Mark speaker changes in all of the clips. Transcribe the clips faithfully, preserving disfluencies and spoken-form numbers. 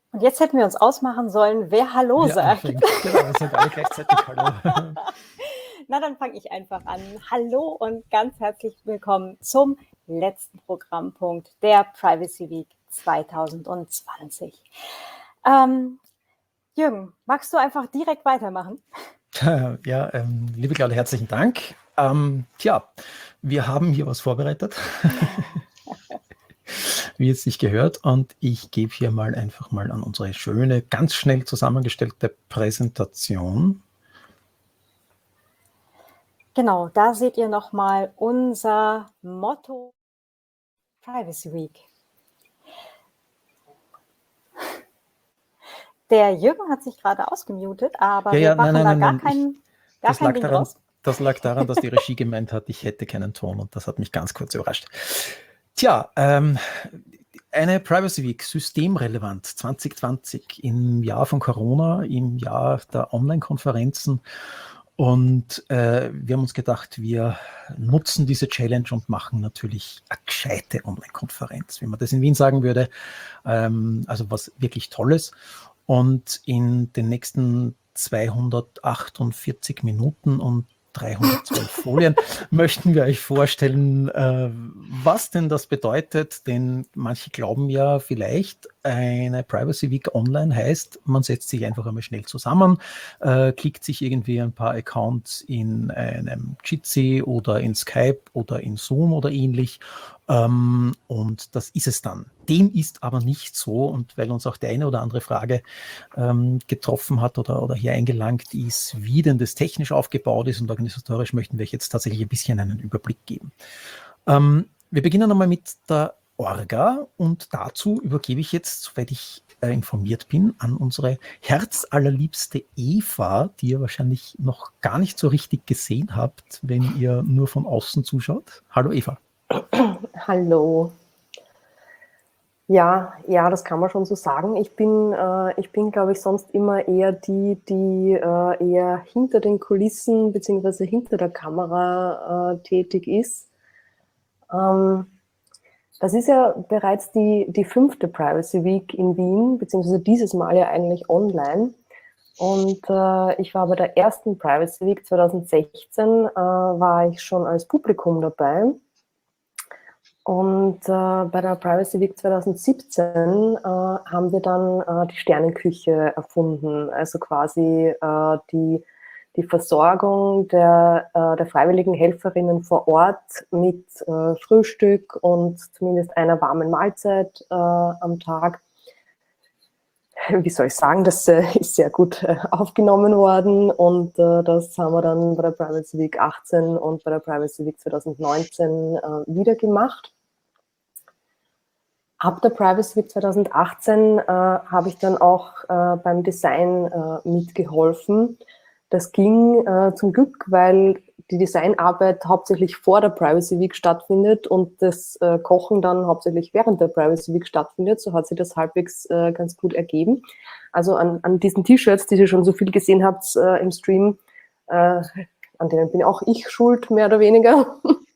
Speaker 1: Und jetzt hätten wir uns ausmachen sollen, wer Hallo
Speaker 2: Wer
Speaker 1: sagt.
Speaker 2: anfängt. Genau, wir sagen alle gleichzeitig Hallo.
Speaker 1: Na, dann fange ich einfach an. Hallo und ganz herzlich willkommen zum letzten Programmpunkt der Privacy Week zwanzig zwanzig. Ähm, Jürgen, magst du einfach direkt weitermachen?
Speaker 2: Ja, ähm, liebe Claudia, herzlichen Dank. Ähm, tja, wir haben hier was vorbereitet, wie es sich gehört, und ich gebe hier mal einfach mal an unsere schöne, ganz schnell zusammengestellte Präsentation.
Speaker 1: Genau, da seht ihr nochmal unser Motto Privacy Week. Der Jürgen hat sich gerade ausgemutet, aber
Speaker 2: Ja,
Speaker 1: wir
Speaker 2: ja,
Speaker 1: machen
Speaker 2: nein,
Speaker 1: da
Speaker 2: nein,
Speaker 1: gar
Speaker 2: nein,
Speaker 1: kein,
Speaker 2: ich,
Speaker 1: gar
Speaker 2: das
Speaker 1: kein
Speaker 2: lag
Speaker 1: Ding
Speaker 2: daran,
Speaker 1: draus.
Speaker 2: das lag daran, dass die Regie gemeint hat, ich hätte keinen Ton, und das hat mich ganz kurz überrascht. Tja, ähm, eine Privacy Week, systemrelevant, zwanzig zwanzig, im Jahr von Corona, im Jahr der Online-Konferenzen. Und äh, wir haben uns gedacht, wir nutzen diese Challenge und machen natürlich eine gescheite Online-Konferenz, wie man das in Wien sagen würde. Ähm, also was wirklich Tolles. Und in den nächsten zweihundertachtundvierzig Minuten und dreihundertzwölf Folien möchten wir euch vorstellen, äh, was denn das bedeutet. Denn manche glauben ja vielleicht, eine Privacy Week online heißt, man setzt sich einfach einmal schnell zusammen, äh, klickt sich irgendwie ein paar Accounts in einem Jitsi oder in Skype oder in Zoom oder ähnlich. Ähm, und das ist es dann. Dem ist aber nicht so, und weil uns auch die eine oder andere Frage ähm, getroffen hat oder, oder hier eingelangt ist, wie denn das technisch aufgebaut ist und organisatorisch, möchten wir euch jetzt tatsächlich ein bisschen einen Überblick geben. Ähm, wir beginnen einmal mit der Orga, und dazu übergebe ich jetzt, soweit ich äh, informiert bin, an unsere herzallerliebste Eva, die ihr wahrscheinlich noch gar nicht so richtig gesehen habt, wenn ihr nur von außen zuschaut. Hallo Eva.
Speaker 3: Hallo. Ja, ja, das kann man schon so sagen. Ich bin, äh, ich bin, glaube ich, sonst immer eher die, die äh, eher hinter den Kulissen beziehungsweise hinter der Kamera äh, tätig ist. Ähm, das ist ja bereits die, die fünfte Privacy Week in Wien, beziehungsweise dieses Mal ja eigentlich online. Und äh, ich war bei der ersten Privacy Week zwanzig sechzehn, äh, war ich schon als Publikum dabei. Und äh, bei der Privacy Week zwanzig siebzehn äh, haben wir dann äh, die Sternenküche erfunden, also quasi äh, die, die Versorgung der, äh, der freiwilligen Helferinnen vor Ort mit äh, Frühstück und zumindest einer warmen Mahlzeit äh, am Tag. Wie soll ich sagen, das äh, ist sehr gut äh, aufgenommen worden, und äh, das haben wir dann bei der Privacy Week achtzehn und bei der Privacy Week zwanzig neunzehn äh, wieder gemacht. Ab der Privacy Week zwanzig achtzehn äh, habe ich dann auch äh, beim Design äh, mitgeholfen. Das ging äh, zum Glück, weil die Designarbeit hauptsächlich vor der Privacy Week stattfindet und das äh, Kochen dann hauptsächlich während der Privacy Week stattfindet. So hat sich das halbwegs äh, ganz gut ergeben. Also an, an diesen T-Shirts, die ihr schon so viel gesehen habt äh, im Stream, äh, an denen bin auch ich schuld, mehr oder weniger.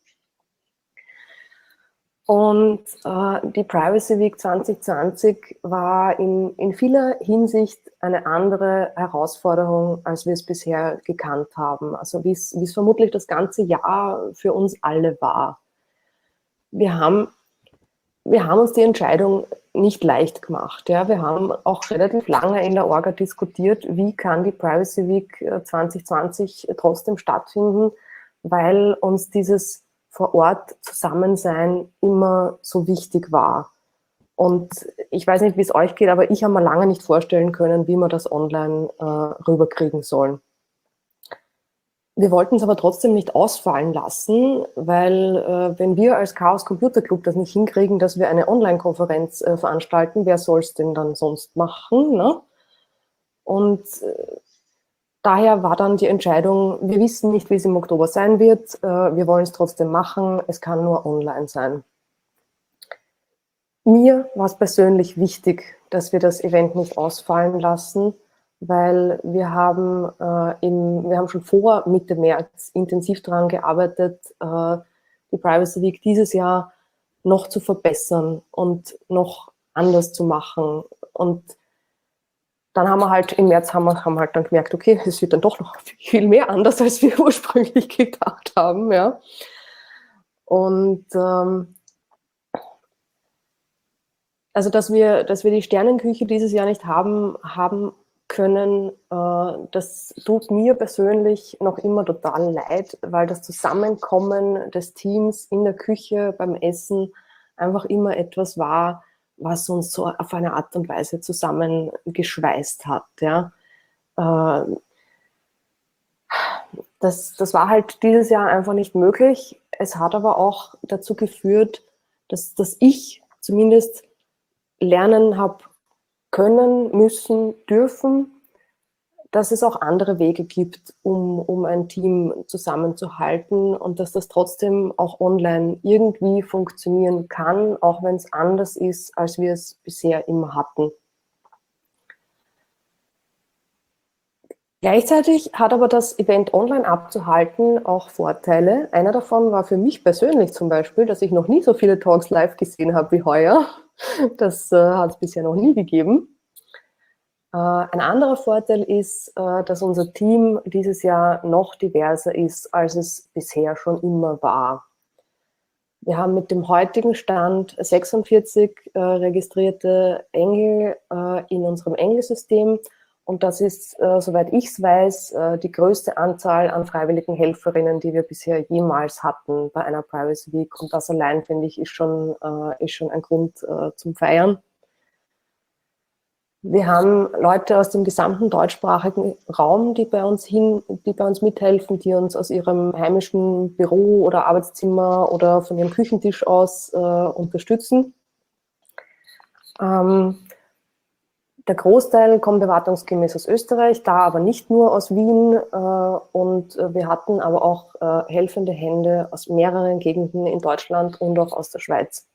Speaker 3: Und äh, die Privacy Week zwanzig zwanzig war in, in vieler Hinsicht eine andere Herausforderung, als wir es bisher gekannt haben. Also wie es, wie es vermutlich das ganze Jahr für uns alle war. Wir haben, wir haben uns die Entscheidung nicht leicht gemacht. Ja? Wir haben auch relativ lange in der Orga diskutiert, wie kann die Privacy Week zwanzig zwanzig trotzdem stattfinden, weil uns dieses vor Ort Zusammensein immer so wichtig war. Und ich weiß nicht, wie es euch geht, aber ich habe mir lange nicht vorstellen können, wie wir das online äh, rüberkriegen sollen. Wir wollten es aber trotzdem nicht ausfallen lassen, weil äh, wenn wir als Chaos Computer Club das nicht hinkriegen, dass wir eine Online-Konferenz äh, veranstalten, wer soll es denn dann sonst machen? Ne? Und äh, daher war dann die Entscheidung, wir wissen nicht, wie es im Oktober sein wird, wir wollen es trotzdem machen, es kann nur online sein. Mir war es persönlich wichtig, dass wir das Event nicht ausfallen lassen, weil wir haben, äh, im, wir haben schon vor Mitte März intensiv daran gearbeitet, äh, die Privacy Week dieses Jahr noch zu verbessern und noch anders zu machen. Und dann haben wir halt im März haben wir, haben wir halt dann gemerkt, okay, es wird dann doch noch viel mehr anders, als wir ursprünglich gedacht haben, ja. Und ähm, also, dass wir, dass wir die Sternenküche dieses Jahr nicht haben, haben können, äh, das tut mir persönlich noch immer total leid, weil das Zusammenkommen des Teams in der Küche beim Essen einfach immer etwas war, was uns so auf eine Art und Weise zusammengeschweißt hat. Ja. Äh, das, das war halt dieses Jahr einfach nicht möglich. Es hat aber auch dazu geführt, dass, dass ich zumindest lernen habe können, müssen, dürfen, dass es auch andere Wege gibt, um, um ein Team zusammenzuhalten und dass das trotzdem auch online irgendwie funktionieren kann, auch wenn es anders ist, als wir es bisher immer hatten. Gleichzeitig hat aber das Event online abzuhalten auch Vorteile. Einer davon war für mich persönlich zum Beispiel, dass ich noch nie so viele Talks live gesehen habe wie heuer. Das äh, hat es bisher noch nie gegeben. Äh, ein anderer Vorteil ist, äh, dass unser Team dieses Jahr noch diverser ist, als es bisher schon immer war. Wir haben mit dem heutigen Stand sechsundvierzig äh, registrierte Engel äh, in unserem Engelsystem. Und das ist, äh, soweit ich es weiß, äh, die größte Anzahl an freiwilligen Helferinnen, die wir bisher jemals hatten bei einer Privacy Week. Und das allein, finde ich, ist schon, äh, ist schon ein Grund äh, zum Feiern. Wir haben Leute aus dem gesamten deutschsprachigen Raum, die bei uns hin, die bei uns mithelfen, die uns aus ihrem heimischen Büro oder Arbeitszimmer oder von ihrem Küchentisch aus äh, unterstützen. Ähm, Der Großteil kommt erwartungsgemäß aus Österreich, da aber nicht nur aus Wien. Äh, und wir hatten aber auch äh, helfende Hände aus mehreren Gegenden in Deutschland und auch aus der Schweiz.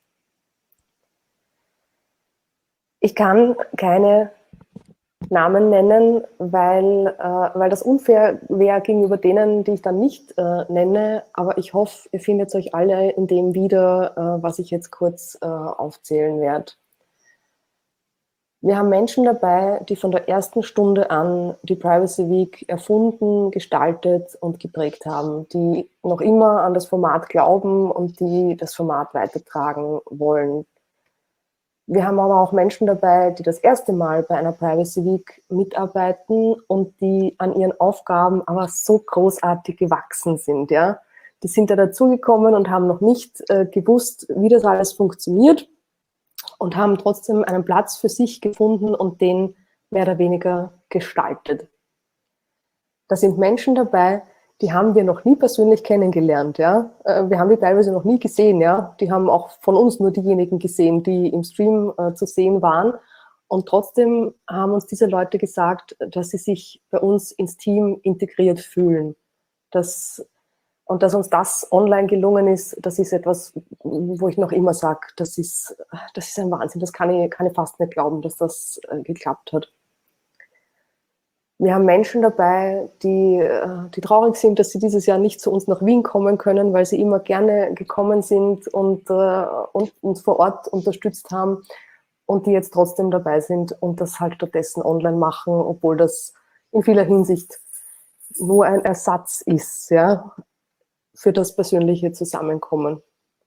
Speaker 3: Ich kann keine Namen nennen, weil, äh, weil das unfair wäre gegenüber denen, die ich dann nicht äh, nenne. Aber ich hoffe, ihr findet euch alle in dem wieder, äh, was ich jetzt kurz äh, aufzählen werde. Wir haben Menschen dabei, die von der ersten Stunde an die Privacy Week erfunden, gestaltet und geprägt haben, die noch immer an das Format glauben und die das Format weitertragen wollen. Wir haben aber auch Menschen dabei, die das erste Mal bei einer Privacy Week mitarbeiten und die an ihren Aufgaben aber so großartig gewachsen sind. Ja? Die sind da dazugekommen und haben noch nicht äh, gewusst, wie das alles funktioniert, und haben trotzdem einen Platz für sich gefunden und den mehr oder weniger gestaltet. Da sind Menschen dabei, die haben wir noch nie persönlich kennengelernt. Ja? Wir haben die teilweise noch nie gesehen. Ja? Die haben auch von uns nur diejenigen gesehen, die im Stream äh, zu sehen waren. Und trotzdem haben uns diese Leute gesagt, dass sie sich bei uns ins Team integriert fühlen. Das Und dass uns das online gelungen ist, das ist etwas, wo ich noch immer sage, das ist, das ist ein Wahnsinn. Das kann ich, kann ich fast nicht glauben, dass das äh, geklappt hat. Wir haben Menschen dabei, die, äh, die traurig sind, dass sie dieses Jahr nicht zu uns nach Wien kommen können, weil sie immer gerne gekommen sind und, äh, und uns vor Ort unterstützt haben und die jetzt trotzdem dabei sind und das halt stattdessen online machen, obwohl das in vieler Hinsicht nur ein Ersatz ist, ja, für das persönliche Zusammenkommen.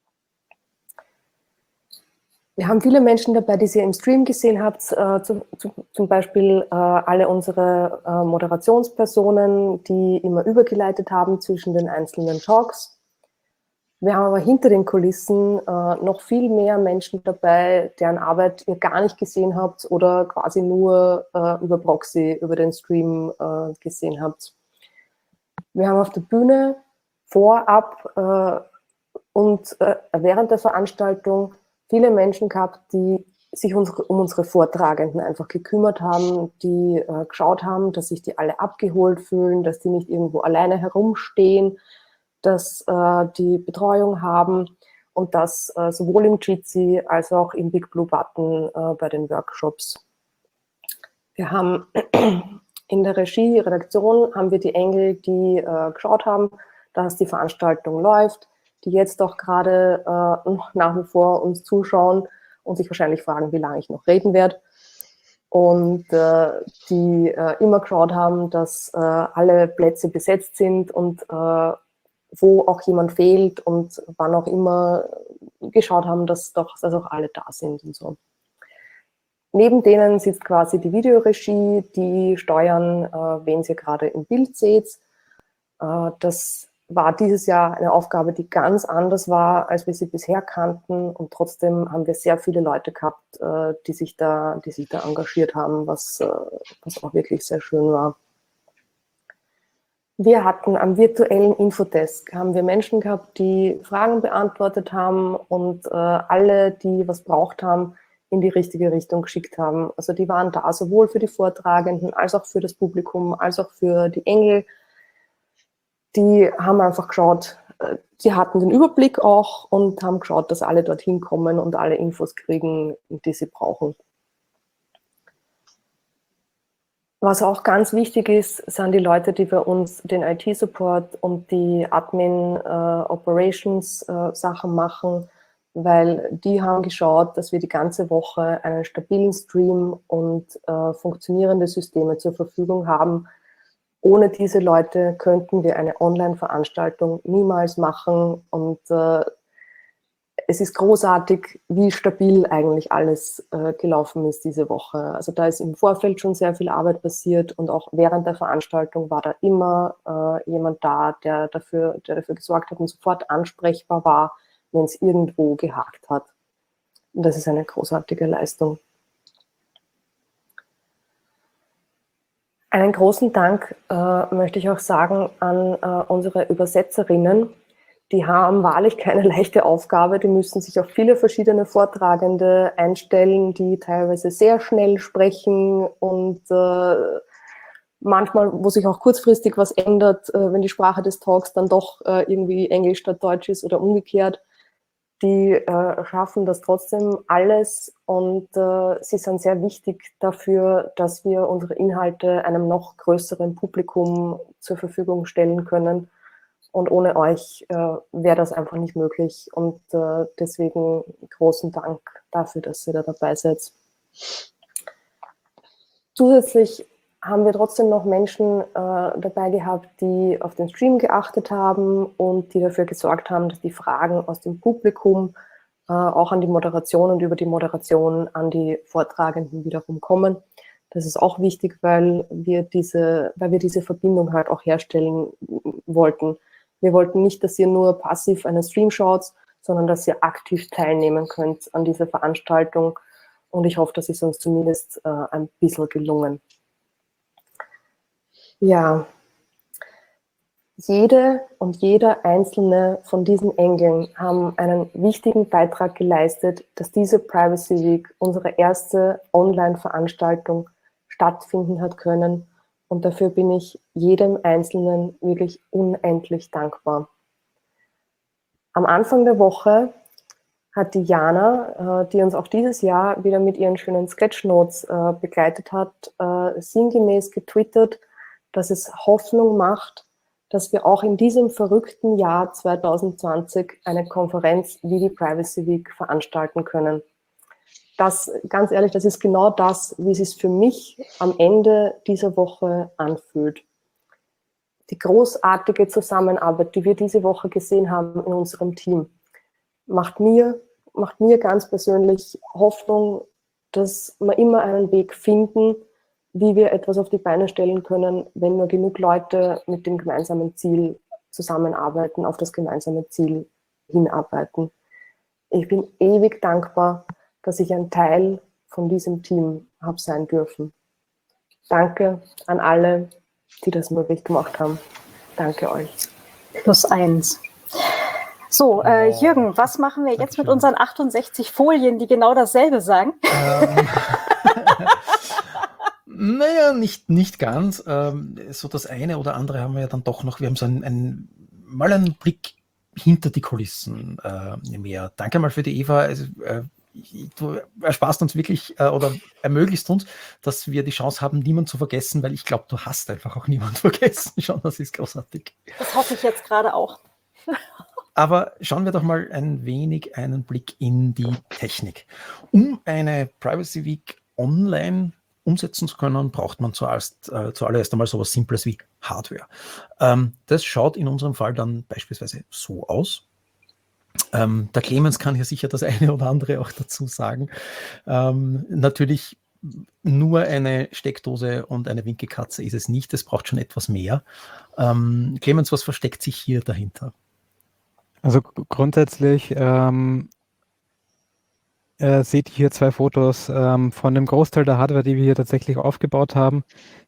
Speaker 3: Wir haben viele Menschen dabei, die ihr im Stream gesehen habt, äh, zu, zu, zum Beispiel äh, alle unsere äh, Moderationspersonen, die immer übergeleitet haben zwischen den einzelnen Talks. Wir haben aber hinter den Kulissen äh, noch viel mehr Menschen dabei, deren Arbeit ihr gar nicht gesehen habt oder quasi nur äh, über Proxy, über den Stream äh, gesehen habt. Wir haben auf der Bühne vorab äh, und äh, während der Veranstaltung viele Menschen gehabt, die sich unsere, um unsere Vortragenden einfach gekümmert haben, die äh, geschaut haben, dass sich die alle abgeholt fühlen, dass die nicht irgendwo alleine herumstehen, dass äh, die Betreuung haben und das äh, sowohl im Jitsi als auch im Big Blue Button äh, bei den Workshops. Wir haben in der Regie, Redaktion, haben wir die Engel, die äh, geschaut haben, dass die Veranstaltung läuft, die jetzt auch gerade äh, nach wie vor uns zuschauen und sich wahrscheinlich fragen, wie lange ich noch reden werde. und äh, die äh, immer geschaut haben, dass äh, alle Plätze besetzt sind und äh, wo auch jemand fehlt und wann auch immer geschaut haben, dass doch dass auch alle da sind und so. Neben denen sitzt quasi die Videoregie, die steuern, äh, wen ihr gerade im Bild seht. Äh, das war dieses Jahr eine Aufgabe, die ganz anders war, als wir sie bisher kannten. Und trotzdem haben wir sehr viele Leute gehabt, äh, die sich da, die sich da engagiert haben, was, äh, was auch wirklich sehr schön war. Wir hatten am virtuellen Infodesk, haben wir Menschen gehabt, die Fragen beantwortet haben und äh, alle, die was braucht haben, in die richtige Richtung geschickt haben. Also die waren da sowohl für die Vortragenden, als auch für das Publikum, als auch für die Engel. Die haben einfach geschaut, die hatten den Überblick auch und haben geschaut, dass alle dorthin kommen und alle Infos kriegen, die sie brauchen. Was auch ganz wichtig ist, sind die Leute, die bei uns den I T-Support und die Admin-Operations-Sachen äh, machen, weil die haben geschaut, dass wir die ganze Woche einen stabilen Stream und äh, funktionierende Systeme zur Verfügung haben. Ohne diese Leute könnten wir eine Online-Veranstaltung niemals machen und äh, es ist großartig, wie stabil eigentlich alles äh, gelaufen ist diese Woche. Also da ist im Vorfeld schon sehr viel Arbeit passiert und auch während der Veranstaltung war da immer äh, jemand da, der dafür, der dafür gesorgt hat und sofort ansprechbar war, wenn es irgendwo gehakt hat. Und das ist eine großartige Leistung. Einen großen Dank äh, möchte ich auch sagen an äh, unsere Übersetzerinnen. Die haben wahrlich keine leichte Aufgabe. Die müssen sich auf viele verschiedene Vortragende einstellen, die teilweise sehr schnell sprechen und äh, manchmal, wo sich auch kurzfristig was ändert, äh, wenn die Sprache des Talks dann doch äh, irgendwie Englisch statt Deutsch ist oder umgekehrt. Die äh, schaffen das trotzdem alles und äh, sie sind sehr wichtig dafür, dass wir unsere Inhalte einem noch größeren Publikum zur Verfügung stellen können. Und ohne euch äh, wäre das einfach nicht möglich. Und äh, deswegen großen Dank dafür, dass ihr da dabei seid. Zusätzlich haben wir trotzdem noch Menschen äh, dabei gehabt, die auf den Stream geachtet haben und die dafür gesorgt haben, dass die Fragen aus dem Publikum äh, auch an die Moderation und über die Moderation an die Vortragenden wiederum kommen. Das ist auch wichtig, weil wir diese, weil wir diese Verbindung halt auch herstellen wollten. Wir wollten nicht, dass ihr nur passiv einen Stream schaut, sondern dass ihr aktiv teilnehmen könnt an dieser Veranstaltung. Und ich hoffe, das ist uns zumindest äh, ein bisschen gelungen. Ja, jede und jeder einzelne von diesen Engeln haben einen wichtigen Beitrag geleistet, dass diese Privacy Week, unsere erste Online-Veranstaltung, stattfinden hat können. Und dafür bin ich jedem Einzelnen wirklich unendlich dankbar. Am Anfang der Woche hat die Jana, die uns auch dieses Jahr wieder mit ihren schönen Sketchnotes begleitet hat, sinngemäß getwittert, dass es Hoffnung macht, dass wir auch in diesem verrückten Jahr zwanzig zwanzig eine Konferenz wie die Privacy Week veranstalten können. Das, ganz ehrlich, das ist genau das, wie es sich für mich am Ende dieser Woche anfühlt. Die großartige Zusammenarbeit, die wir diese Woche gesehen haben in unserem Team, macht mir, macht mir ganz persönlich Hoffnung, dass wir immer einen Weg finden, wie wir etwas auf die Beine stellen können, wenn nur genug Leute mit dem gemeinsamen Ziel zusammenarbeiten, auf das gemeinsame Ziel hinarbeiten. Ich bin ewig dankbar, dass ich ein Teil von diesem Team habe sein dürfen. Danke an alle, die das möglich gemacht haben. Danke euch.
Speaker 1: Plus eins. So, äh, Jürgen, was machen wir jetzt mit unseren achtundsechzig Folien, die genau dasselbe sagen?
Speaker 2: Ähm, naja, nicht, nicht ganz. Ähm, so das eine oder andere haben wir ja dann doch noch. Wir haben so einen, einen, mal einen Blick hinter die Kulissen äh, mehr. Danke mal für die Eva. Also, äh, du ersparst uns wirklich äh, oder ermöglichst uns, dass wir die Chance haben, niemanden zu vergessen, weil ich glaube, du hast einfach auch niemanden vergessen. Schon, das ist großartig.
Speaker 1: Das hoffe ich jetzt gerade auch.
Speaker 2: Aber schauen wir doch mal ein wenig einen Blick in die Technik. Um eine Privacy Week online umsetzen zu können, braucht man zuerst, äh, zuallererst einmal sowas Simples wie Hardware. Ähm, das schaut in unserem Fall dann beispielsweise so aus. Ähm, der Clemens kann hier sicher das eine oder andere auch dazu sagen. Ähm, natürlich nur eine Steckdose und eine Winkelkatze ist es nicht, es braucht schon etwas mehr. Ähm, Clemens, was versteckt sich hier dahinter?
Speaker 4: Also g- grundsätzlich ähm, äh, seht ihr hier zwei Fotos ähm, von dem Großteil der Hardware, die wir hier tatsächlich aufgebaut haben.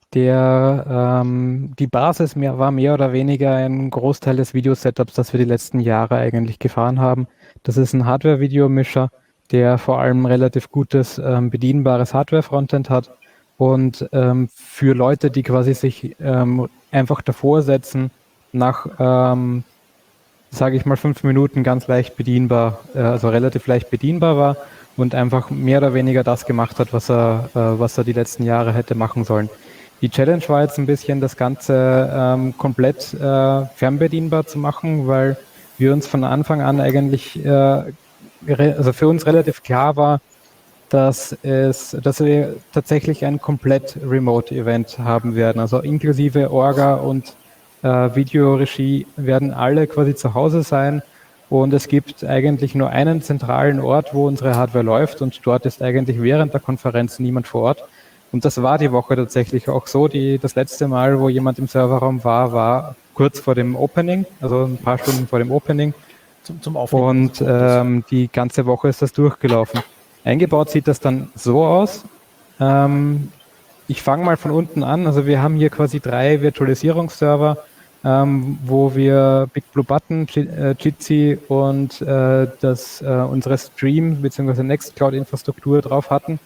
Speaker 4: Der, ähm, die Basis mehr, war mehr oder weniger ein Großteil des Video-Setups, das wir die letzten Jahre eigentlich gefahren haben. Das ist ein Hardware-Videomischer, der vor allem relativ gutes, ähm, bedienbares Hardware-Frontend hat und ähm, für Leute, die quasi sich ähm, einfach davor setzen, nach, ähm, sage ich mal, fünf Minuten ganz leicht bedienbar, äh, also relativ leicht bedienbar war und einfach mehr oder weniger das gemacht hat, was er, äh, was er die letzten Jahre hätte machen sollen. Die Challenge war jetzt ein bisschen, das Ganze ähm, komplett äh, fernbedienbar zu machen, weil wir uns von Anfang an eigentlich, äh, re- also für uns relativ klar war, dass es, dass wir tatsächlich ein komplett Remote-Event haben werden, also inklusive Orga und äh, Videoregie werden alle quasi zu Hause sein und es gibt eigentlich nur einen zentralen Ort, wo unsere Hardware läuft und dort ist eigentlich während der Konferenz niemand vor Ort. Und das war die Woche tatsächlich auch so. Die, das letzte Mal, wo jemand im Serverraum war, war kurz vor dem Opening, also ein paar Stunden vor dem Opening.
Speaker 2: Zum, zum Aufnehmen
Speaker 4: Und
Speaker 2: des Fotos.
Speaker 4: ähm, die ganze Woche ist das durchgelaufen. Eingebaut sieht das dann so aus. Ähm, ich fange mal von unten an. Also wir haben hier quasi drei Virtualisierungsserver, ähm, wo wir BigBlueButton, Ji- äh, Jitsi und äh, das, äh, unsere Stream bzw. Nextcloud-Infrastruktur drauf hatten.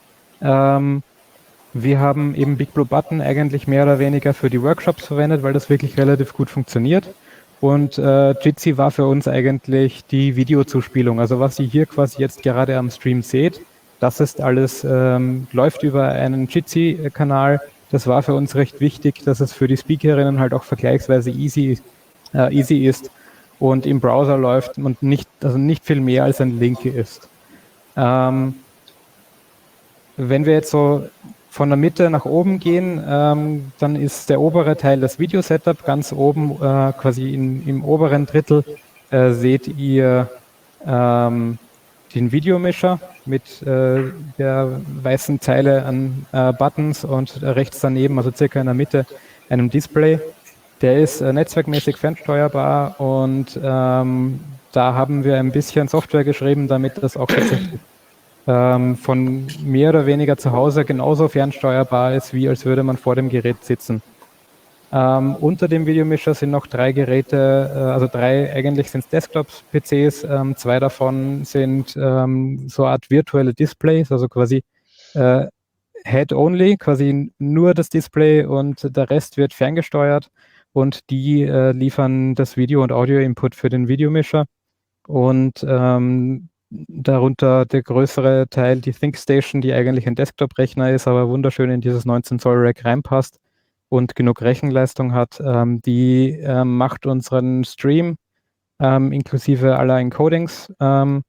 Speaker 4: Ähm, wir haben eben BigBlueButton eigentlich mehr oder weniger für die Workshops verwendet, weil das wirklich relativ gut funktioniert. Und äh, Jitsi war für uns eigentlich die Videozuspielung. Also was ihr hier quasi jetzt gerade am Stream seht, das ist alles, ähm, läuft über einen Jitsi-Kanal. Das war für uns recht wichtig, dass es für die Speakerinnen halt auch vergleichsweise easy, äh, easy ist und im Browser läuft und nicht, also nicht viel mehr als ein Link ist. Ähm, wenn wir jetzt so von der Mitte nach oben gehen, ähm, dann ist der obere Teil das Video-Setup. Ganz oben, äh, quasi in, im oberen Drittel, äh, seht ihr ähm, den Videomischer mit äh, der weißen Zeile an äh, Buttons und rechts daneben, also circa in der Mitte, einem Display. Der ist äh, netzwerkmäßig fernsteuerbar und ähm, da haben wir ein bisschen Software geschrieben, damit das auch tatsächlich ähm, von mehr oder weniger zu Hause genauso fernsteuerbar ist, wie als würde man vor dem Gerät sitzen. Ähm, unter dem Videomischer sind noch drei Geräte, äh, also drei, eigentlich sind es Desktop-P Cs, ähm, zwei davon sind ähm, so eine Art virtuelle Displays, also quasi äh, Head-only, quasi nur das Display und der Rest wird ferngesteuert und die äh, liefern das Video- und Audio-Input für den Videomischer und ähm, darunter der größere Teil, die ThinkStation, die eigentlich ein Desktop-Rechner ist, aber wunderschön in dieses neunzehn Zoll Rack reinpasst und genug Rechenleistung hat, ähm, die ähm, macht unseren Stream ähm, inklusive aller Encodings. Ähm,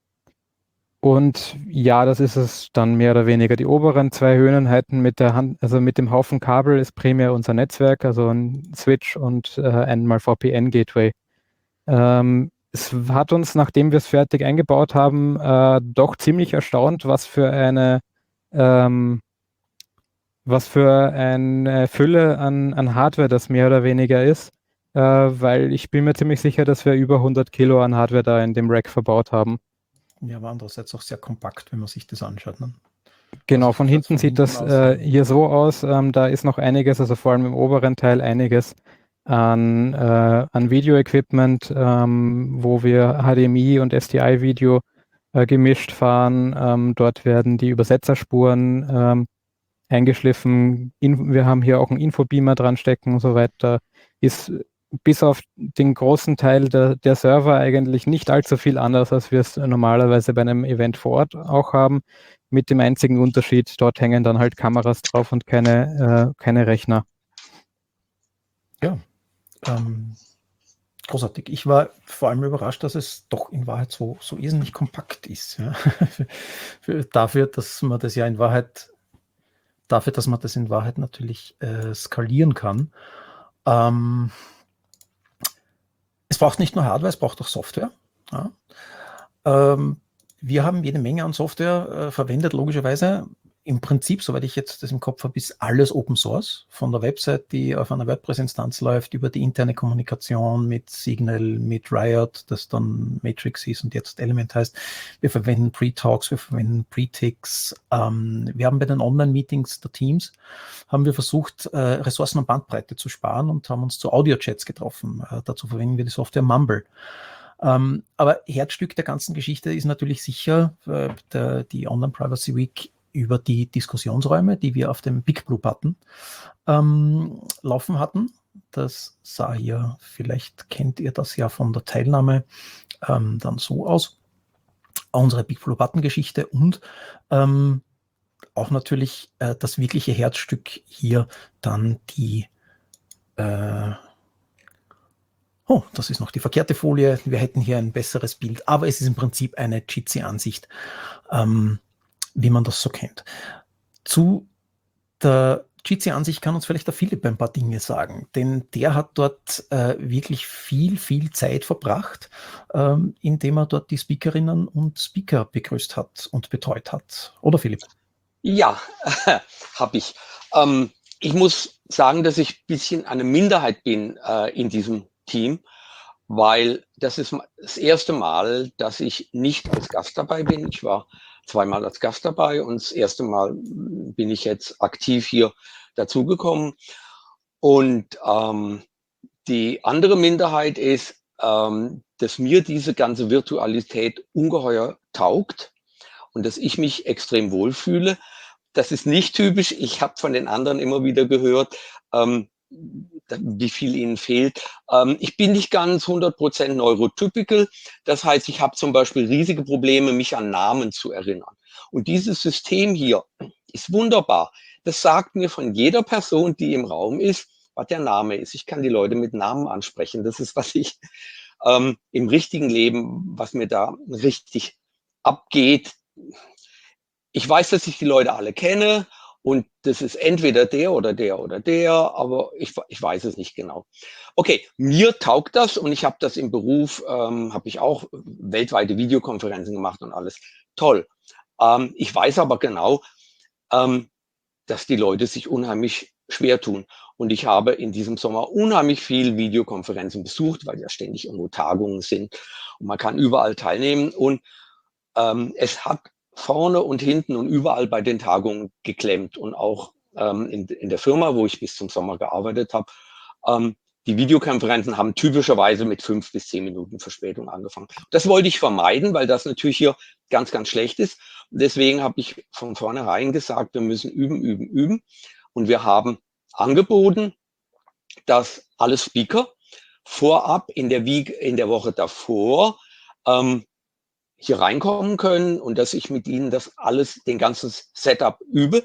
Speaker 4: und ja, das ist es dann mehr oder weniger. Die oberen zwei Höhenheiten mit der Hand, also mit dem Haufen Kabel ist primär unser Netzwerk, also ein Switch und äh, einmal V P N-Gateway. Ähm, es hat uns, nachdem wir es fertig eingebaut haben, äh, doch ziemlich erstaunt, was für eine ähm, was für eine Fülle an, an Hardware das mehr oder weniger ist, äh, weil ich bin mir ziemlich sicher, dass wir über hundert Kilo an Hardware da in dem Rack verbaut haben.
Speaker 2: Ja, aber andererseits auch sehr kompakt, wenn man sich das anschaut. Ne?
Speaker 4: Genau,
Speaker 2: Also
Speaker 4: von
Speaker 2: schaut's
Speaker 4: hinten
Speaker 2: von
Speaker 4: sieht
Speaker 2: hinten
Speaker 4: das
Speaker 2: aus,
Speaker 4: äh,
Speaker 2: ja.
Speaker 4: hier so aus. Ähm, da ist noch einiges, also vor allem im oberen Teil einiges an, äh, an Video-Equipment, ähm, wo wir H D M I und S D I-Video äh, gemischt fahren. Ähm, dort werden die Übersetzerspuren ähm, eingeschliffen. In, wir haben hier auch einen Infobeamer dran stecken und so weiter. Ist bis auf den großen Teil der, der Server eigentlich nicht allzu viel anders, als wir es normalerweise bei einem Event vor Ort auch haben. Mit dem einzigen Unterschied, dort hängen dann halt Kameras drauf und keine, äh, keine Rechner.
Speaker 2: Ja, ähm, großartig. Ich war vor allem überrascht, dass es doch in Wahrheit so, so irrsinnig kompakt ist. Ja. Für, dafür, dass man das ja in Wahrheit dafür, dass man das in Wahrheit natürlich äh, skalieren kann. Ähm, es braucht nicht nur Hardware, es braucht auch Software. Ja. Ähm, wir haben jede Menge an Software äh, verwendet, logischerweise. Im Prinzip, soweit ich jetzt das im Kopf habe, ist alles Open Source. Von der Website, die auf einer WordPress-Instanz läuft, über die interne Kommunikation mit Signal, mit Riot, das dann Matrix ist und jetzt Element heißt. Wir verwenden Pre-Talks, wir verwenden Pre-Ticks. Ähm, wir haben bei den Online-Meetings der Teams, haben wir versucht, äh, Ressourcen und Bandbreite zu sparen und haben uns zu Audio-Chats getroffen. Äh, dazu verwenden wir die Software Mumble. Ähm, aber Herzstück der ganzen Geschichte ist natürlich sicher äh, der, die Online Privacy Week über die Diskussionsräume, die wir auf dem Big Blue Button ähm, laufen hatten. Das sah hier, vielleicht kennt ihr das ja von der Teilnahme, ähm, dann so aus. Unsere Big Blue Button Geschichte und ähm, auch natürlich äh, das wirkliche Herzstück hier dann die äh, Oh, das ist noch die verkehrte Folie. Wir hätten hier ein besseres Bild, aber es ist im Prinzip eine Jitsi-Ansicht, ähm, wie man das so kennt. Zu der Jitsi-Ansicht kann uns vielleicht der Philipp ein paar Dinge sagen, denn der hat dort äh, wirklich viel, viel Zeit verbracht, ähm, indem er dort die Speakerinnen und Speaker begrüßt hat und betreut hat. Oder Philipp?
Speaker 5: Ja, habe ich. Ähm, ich muss sagen, dass ich ein bisschen eine Minderheit bin äh, in diesem Team, weil das ist das erste Mal, dass ich nicht als Gast dabei bin. Ich war zweimal als Gast dabei und das erste Mal bin ich jetzt aktiv hier dazugekommen. Und ähm, die andere Minderheit ist, ähm, dass mir diese ganze Virtualität ungeheuer taugt und dass ich mich extrem wohlfühle. Das ist nicht typisch. Ich habe von den anderen immer wieder gehört, ähm, wie viel ihnen fehlt. Ähm, ich bin nicht ganz hundert Prozent neurotypical. Das heißt, ich habe zum Beispiel riesige Probleme, mich an Namen zu erinnern. Und dieses System hier ist wunderbar. Das sagt mir von jeder Person, die im Raum ist, was der Name ist. Ich kann die Leute mit Namen ansprechen. Das ist, was ich ähm, im richtigen Leben, was mir da richtig abgeht. Ich weiß, dass ich die Leute alle kenne und das ist entweder der oder der oder der, aber ich, ich weiß es nicht genau. Okay, mir taugt das und ich habe das im Beruf, ähm, habe ich auch weltweite Videokonferenzen gemacht und alles. Toll. Ähm, ich weiß aber genau, ähm, dass die Leute sich unheimlich schwer tun. Und ich habe in diesem Sommer unheimlich viel Videokonferenzen besucht, weil ja ständig irgendwo Tagungen sind und man kann überall teilnehmen. Und ähm, es hat vorne und hinten und überall bei den Tagungen geklemmt und auch ähm, in, in der Firma, wo ich bis zum Sommer gearbeitet habe. Ähm, die Videokonferenzen haben typischerweise mit fünf bis zehn Minuten Verspätung angefangen. Das wollte ich vermeiden, weil das natürlich hier ganz, ganz schlecht ist. Und deswegen habe ich von vornherein gesagt, wir müssen üben, üben, üben. Und wir haben angeboten, dass alle Speaker vorab in der, Week, in der Woche davor ähm, hier reinkommen können und dass ich mit ihnen das alles, den ganzen Setup übe.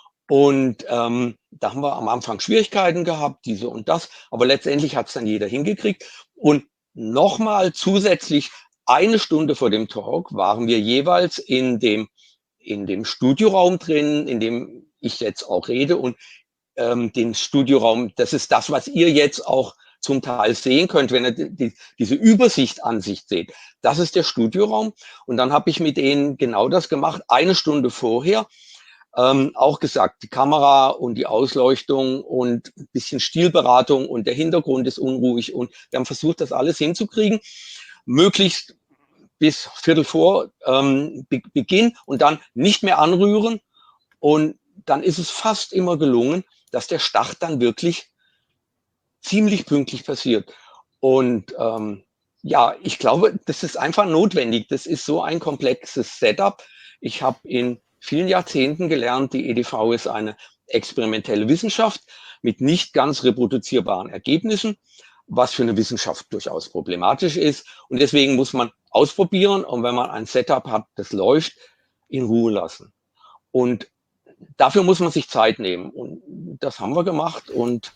Speaker 5: Und ähm, da haben wir am Anfang Schwierigkeiten gehabt, diese und das, aber letztendlich hat es dann jeder hingekriegt. Und nochmal zusätzlich eine Stunde vor dem Talk waren wir jeweils in dem, in dem Studioraum drin, in dem ich jetzt auch rede. Und ähm, den Studioraum, das ist das, was ihr jetzt auch zum Teil sehen könnt, wenn ihr die, diese Übersichtansicht seht. Das ist der Studioraum. Und dann habe ich mit denen genau das gemacht, eine Stunde vorher. Ähm, auch gesagt, die Kamera und die Ausleuchtung und ein bisschen Stilberatung und der Hintergrund ist unruhig. Und wir haben versucht, das alles hinzukriegen, möglichst bis Viertel vor ähm, Be Beginn und dann nicht mehr anrühren. Und dann ist es fast immer gelungen, dass der Start dann wirklich ziemlich pünktlich passiert. Und ähm, ja, ich glaube, das ist einfach notwendig. Das ist so ein komplexes Setup. Ich habe in vielen Jahrzehnten gelernt, die E D V ist eine experimentelle Wissenschaft mit nicht ganz reproduzierbaren Ergebnissen, was für eine Wissenschaft durchaus problematisch ist. Und deswegen muss man ausprobieren und wenn man ein Setup hat, das läuft, in Ruhe lassen. Und dafür muss man sich Zeit nehmen. Und das haben wir gemacht. Und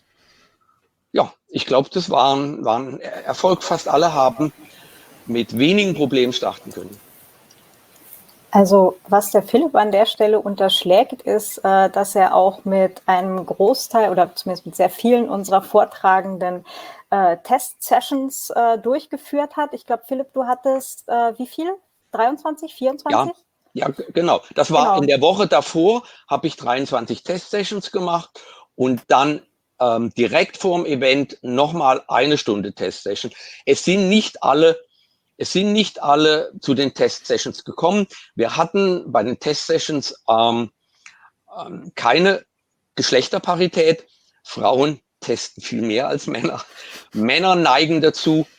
Speaker 5: ja, ich glaube, das war ein, war ein Erfolg. Fast alle haben mit wenigen Problemen starten können.
Speaker 1: Also was der Philipp an der Stelle unterschlägt, ist, äh, dass er auch mit einem Großteil oder zumindest mit sehr vielen unserer Vortragenden äh, Test-Sessions äh, durchgeführt hat. Ich glaube, Philipp, du hattest äh, wie viel? dreiundzwanzig, vierundzwanzig?
Speaker 5: Ja, ja, g- genau. Das war
Speaker 1: Genau.
Speaker 5: in der Woche davor, habe ich dreiundzwanzig Test-Sessions gemacht und dann ähm, direkt vor dem Event nochmal eine Stunde Test-Session. Es sind nicht alle Es sind nicht alle zu den Test-Sessions gekommen. Wir hatten bei den Test-Sessions ähm, ähm, keine Geschlechterparität. Frauen testen viel mehr als Männer. Männer neigen dazu,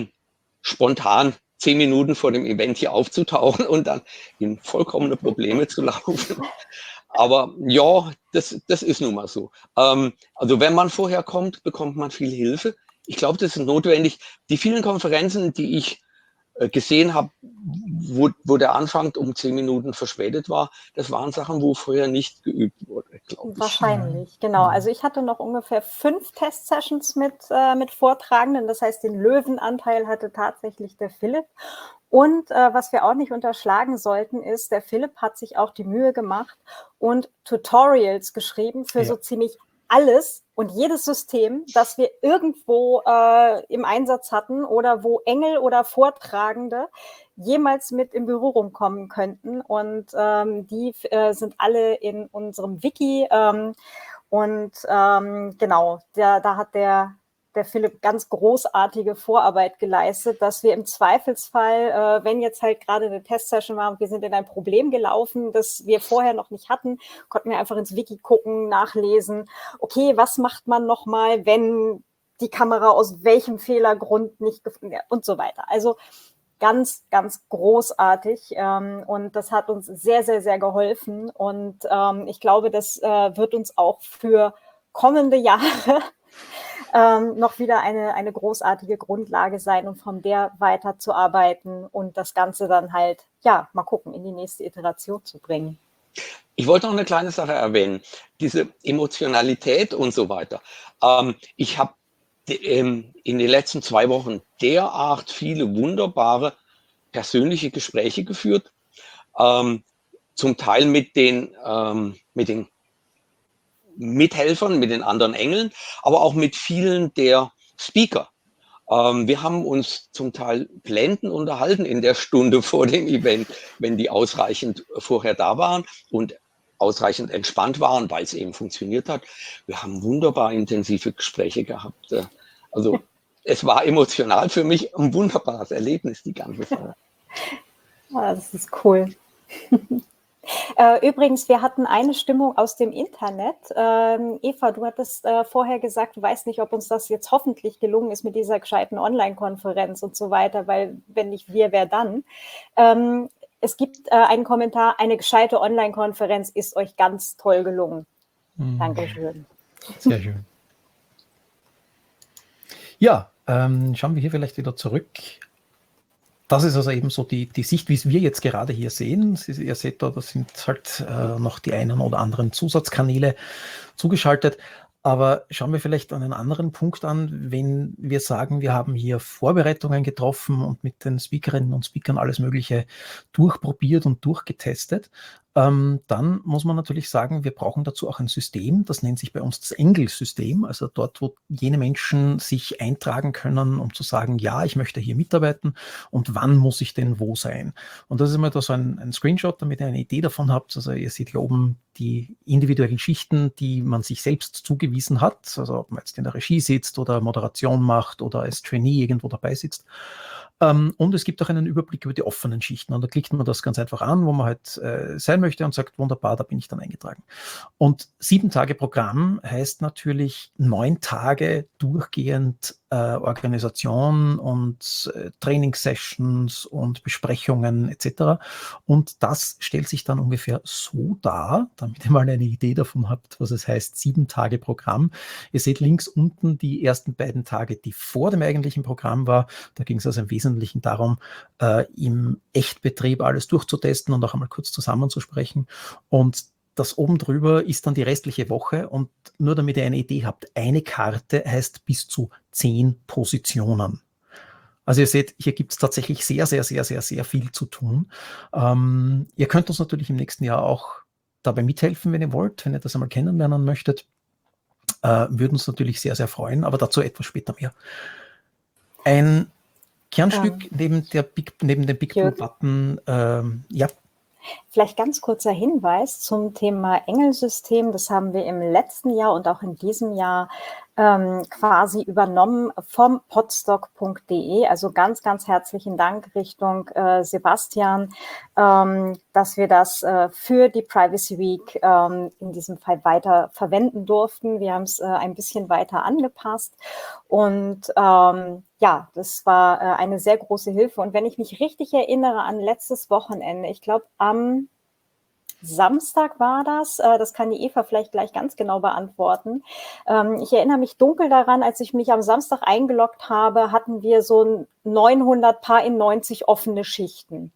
Speaker 5: spontan zehn Minuten vor dem Event hier aufzutauchen und dann in vollkommene Probleme zu laufen. Aber ja, das, das ist nun mal so. Ähm, also wenn man vorher kommt, bekommt man viel Hilfe. Ich glaube, das ist notwendig. Die vielen Konferenzen, die ich gesehen habe, wo, wo der Anfang um zehn Minuten verspätet war, das waren Sachen, wo vorher nicht geübt wurde, glaube ich.
Speaker 1: Wahrscheinlich, genau. Also ich hatte noch ungefähr fünf Test-Sessions mit, äh, mit Vortragenden. Das heißt, den Löwenanteil hatte tatsächlich der Philipp. Und äh, was wir auch nicht unterschlagen sollten, ist, der Philipp hat sich auch die Mühe gemacht und Tutorials geschrieben für
Speaker 2: Ja.
Speaker 1: so ziemlich alles und jedes System, das wir irgendwo äh, im Einsatz hatten oder wo Engel oder Vortragende jemals mit in Berührung kommen könnten. Und ähm, die äh, sind alle in unserem Wiki. Ähm, und ähm, genau, der, da hat der, der Philipp ganz großartige Vorarbeit geleistet, dass wir im Zweifelsfall, äh, wenn jetzt halt gerade eine Testsession war und wir sind in ein Problem gelaufen, das wir vorher noch nicht hatten, konnten wir einfach ins Wiki gucken, nachlesen. Okay, was macht man nochmal, wenn die Kamera aus welchem Fehlergrund nicht gefunden wird und so weiter. Also ganz, ganz großartig ähm, und das hat uns sehr, sehr, sehr geholfen und ähm, ich glaube, das äh, wird uns auch für kommende Jahre ähm, noch wieder eine, eine großartige Grundlage sein, um von der weiterzuarbeiten und das Ganze dann halt, ja, mal gucken, in die nächste Iteration zu bringen.
Speaker 5: Ich wollte noch eine kleine Sache erwähnen, diese Emotionalität und so weiter. Ähm, ich habe in den letzten zwei Wochen derart viele wunderbare persönliche Gespräche geführt, ähm, zum Teil mit den, ähm, mit den Mithelfern, mit den anderen Engeln, aber auch mit vielen der Speaker. Ähm, wir haben uns zum Teil blendend unterhalten in der Stunde vor dem Event, wenn die ausreichend vorher da waren und ausreichend entspannt waren, weil es eben funktioniert hat. Wir haben wunderbar intensive Gespräche gehabt. Also es war emotional für mich ein wunderbares Erlebnis, die ganze Sache.
Speaker 1: Ja, das ist cool. Übrigens, wir hatten eine Stimmung aus dem Internet. Ähm, Eva, du hattest äh, vorher gesagt, du weißt nicht, ob uns das jetzt hoffentlich gelungen ist mit dieser gescheiten Online-Konferenz und so weiter, weil wenn nicht wir, wer dann? Ähm, es gibt äh, einen Kommentar, eine gescheite Online-Konferenz ist euch ganz toll gelungen. Mhm. Dankeschön.
Speaker 2: Sehr schön. Ja, ähm, schauen wir hier vielleicht wieder zurück. Das ist also eben so die, die Sicht, wie es wir jetzt gerade hier sehen. Sie, ihr seht da, das sind halt äh, noch die einen oder anderen Zusatzkanäle zugeschaltet. Aber schauen wir vielleicht an einen anderen Punkt an, wenn wir sagen, wir haben hier Vorbereitungen getroffen und mit den Speakerinnen und Speakern alles Mögliche durchprobiert und durchgetestet. Ähm, dann muss man natürlich sagen, wir brauchen dazu auch ein System, das nennt sich bei uns das Engel-System, also dort, wo jene Menschen sich eintragen können, um zu sagen, ja, ich möchte hier mitarbeiten und wann muss ich denn wo sein. Und das ist immer da so ein, ein Screenshot, damit ihr eine Idee davon habt. Also ihr seht hier oben die individuellen Schichten, die man sich selbst zugewiesen hat, also ob man jetzt in der Regie sitzt oder Moderation macht oder als Trainee irgendwo dabei sitzt. Um, und es gibt auch einen Überblick über die offenen Schichten. Und da klickt man das ganz einfach an, wo man halt äh, sein möchte und sagt, wunderbar, da bin ich dann eingetragen. Und sieben Tage Programm heißt natürlich neun Tage durchgehend äh, Organisation und äh, Trainingssessions und Besprechungen et cetera. Und das stellt sich dann ungefähr so dar, damit ihr mal eine Idee davon habt, was es heißt, sieben Tage Programm. Ihr seht links unten die ersten beiden Tage, die vor dem eigentlichen Programm war. Da ging es also im Wesentlichen darum, äh, im Echtbetrieb alles durchzutesten und auch einmal kurz zusammenzusprechen. Und das oben drüber ist dann die restliche Woche. Und nur damit ihr eine Idee habt, eine Karte heißt bis zu zehn Positionen. Also ihr seht, hier gibt es tatsächlich sehr, sehr, sehr, sehr, sehr viel zu tun. Ähm, ihr könnt uns natürlich im nächsten Jahr auch dabei mithelfen, wenn ihr wollt, wenn ihr das einmal kennenlernen möchtet. Äh, würden uns natürlich sehr, sehr freuen, aber dazu etwas später mehr. Ein Kernstück
Speaker 1: Ähm,
Speaker 2: neben, der Big, neben dem Big Blue
Speaker 1: Jürgen?
Speaker 2: Button, ähm, ja,
Speaker 1: Vielleicht ganz kurzer Hinweis zum Thema Engelsystem. Das haben wir im letzten Jahr und auch in diesem Jahr ähm, quasi übernommen vom podstock punkt de. Also ganz, ganz herzlichen Dank Richtung äh, Sebastian, ähm, dass wir das äh, für die Privacy Week ähm, in diesem Fall weiter verwenden durften. Wir haben es äh, ein bisschen weiter angepasst und ähm, ja, das war äh, eine sehr große Hilfe. Und wenn ich mich richtig erinnere an letztes Wochenende, ich glaube am Samstag war das, äh, das kann die Eva vielleicht gleich ganz genau beantworten. Ähm, ich erinnere mich dunkel daran, als ich mich am Samstag eingeloggt habe, hatten wir so neunhundert Paar in neunzig offene Schichten.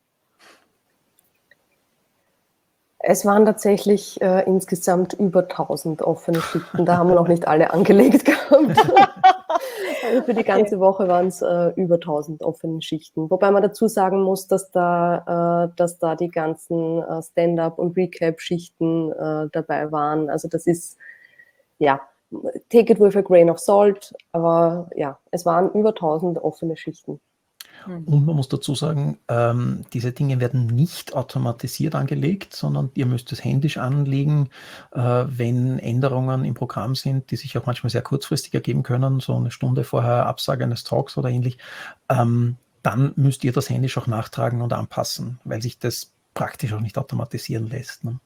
Speaker 3: Es waren tatsächlich äh, insgesamt über tausend offene Schichten. Da haben wir noch nicht alle angelegt gehabt. Also für die ganze
Speaker 1: Okay.
Speaker 3: Woche waren es äh, über tausend offene Schichten. Wobei man dazu sagen muss, dass da, äh, dass da die ganzen äh, Stand-up- und Recap-Schichten äh, dabei waren. Also das ist, ja, take it with a grain of salt. Aber ja, es waren über tausend offene Schichten.
Speaker 2: und man muss dazu sagen, ähm, diese Dinge werden nicht automatisiert angelegt, sondern ihr müsst es händisch anlegen, äh, wenn Änderungen im Programm sind, die sich auch manchmal sehr kurzfristig ergeben können, so eine Stunde vorher Absage eines Talks oder ähnlich, ähm, dann müsst ihr das händisch auch nachtragen und anpassen, weil sich das praktisch auch nicht automatisieren lässt. Ne?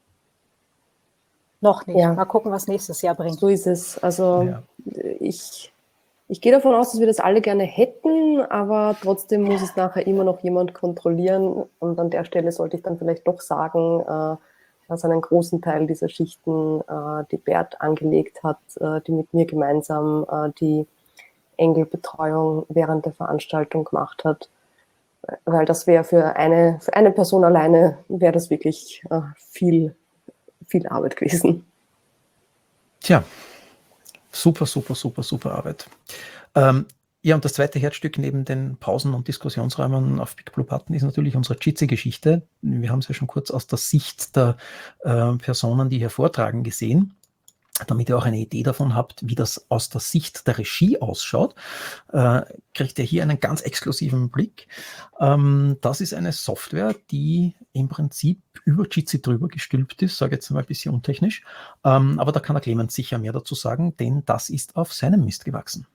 Speaker 1: Noch nicht.
Speaker 3: Ja.
Speaker 1: Mal gucken, was nächstes Jahr bringt.
Speaker 3: So ist es. Also
Speaker 2: Ja.
Speaker 3: ich, ich gehe davon aus, dass wir das alle gerne hätten, aber trotzdem muss es nachher immer noch jemand kontrollieren. Und an der Stelle sollte ich dann vielleicht doch sagen, äh, dass einen großen Teil dieser Schichten äh, die Bert angelegt hat, äh, die mit mir gemeinsam äh, die Engelbetreuung während der Veranstaltung gemacht hat. Weil das wäre für eine, für eine Person alleine, wäre das wirklich äh, viel, viel Arbeit gewesen.
Speaker 2: Tja, super, super, super, super Arbeit. Ähm, ja, und das zweite Herzstück neben den Pausen- und Diskussionsräumen auf Big Blue Button ist natürlich unsere Jitsi-Geschichte. Wir haben es ja schon kurz aus der Sicht der äh, Personen, die hier vortragen, gesehen. Damit ihr auch eine Idee davon habt, wie das aus der Sicht der Regie ausschaut, äh, kriegt ihr hier einen ganz exklusiven Blick. Ähm, das ist eine Software, die im Prinzip über Jitsi drüber gestülpt ist, sage jetzt mal ein bisschen untechnisch, ähm, aber da kann der Clemens sicher mehr dazu sagen, denn das ist auf seinem Mist gewachsen.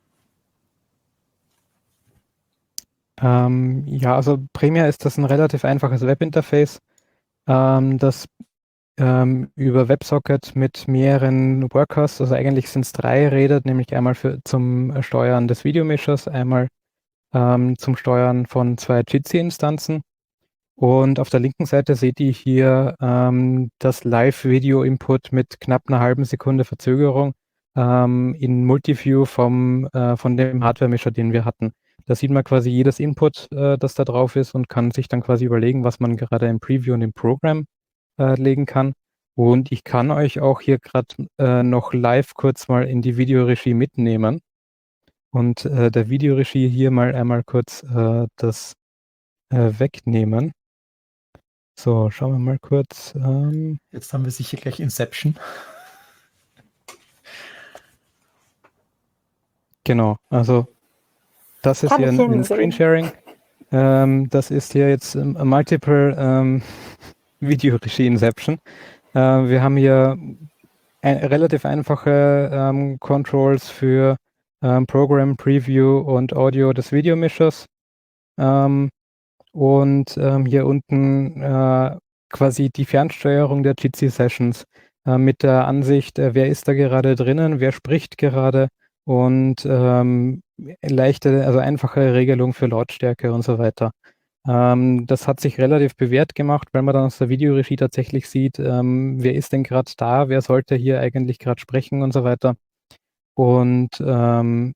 Speaker 4: Ähm, ja, also primär ist das ein relativ einfaches Webinterface, ähm, das ähm, über WebSocket mit mehreren Workers, also eigentlich sind es drei, redet, nämlich einmal für, zum Steuern des Videomischers, einmal ähm, zum Steuern von zwei Jitsi-Instanzen. Und auf der linken Seite seht ihr hier ähm, das Live-Video-Input mit knapp einer halben Sekunde Verzögerung ähm, in Multiview vom, äh, von dem Hardware-Mischer, den wir hatten. Da sieht man quasi jedes Input, äh, das da drauf ist und kann sich dann quasi überlegen, was man gerade im Preview und im Programm äh, legen kann. Und ich kann euch auch hier gerade äh, noch live kurz mal in die Videoregie mitnehmen und äh, der Videoregie hier mal einmal kurz äh, das äh, wegnehmen. So, schauen wir mal kurz. Ähm,
Speaker 2: Jetzt haben wir sicher gleich Inception.
Speaker 4: genau, also das ist
Speaker 1: Kann
Speaker 4: hier
Speaker 1: ich
Speaker 4: ein, ein
Speaker 1: hinsehen.
Speaker 4: Screensharing. Ähm, das ist hier jetzt ähm, Multiple ähm, Videoregie Inception. Äh, wir haben hier ein, relativ einfache ähm, Controls für ähm, Program, Preview und Audio des Videomischers. Ähm, und ähm, hier unten äh, quasi die Fernsteuerung der Jitsi Sessions äh, mit der Ansicht, äh, wer ist da gerade drinnen, wer spricht gerade und ähm, leichte, also einfache Regelung für Lautstärke und so weiter. Ähm, das hat sich relativ bewährt gemacht, weil man dann aus der Videoregie tatsächlich sieht, ähm, wer ist denn gerade da, wer sollte hier eigentlich gerade sprechen und so weiter. Und ähm,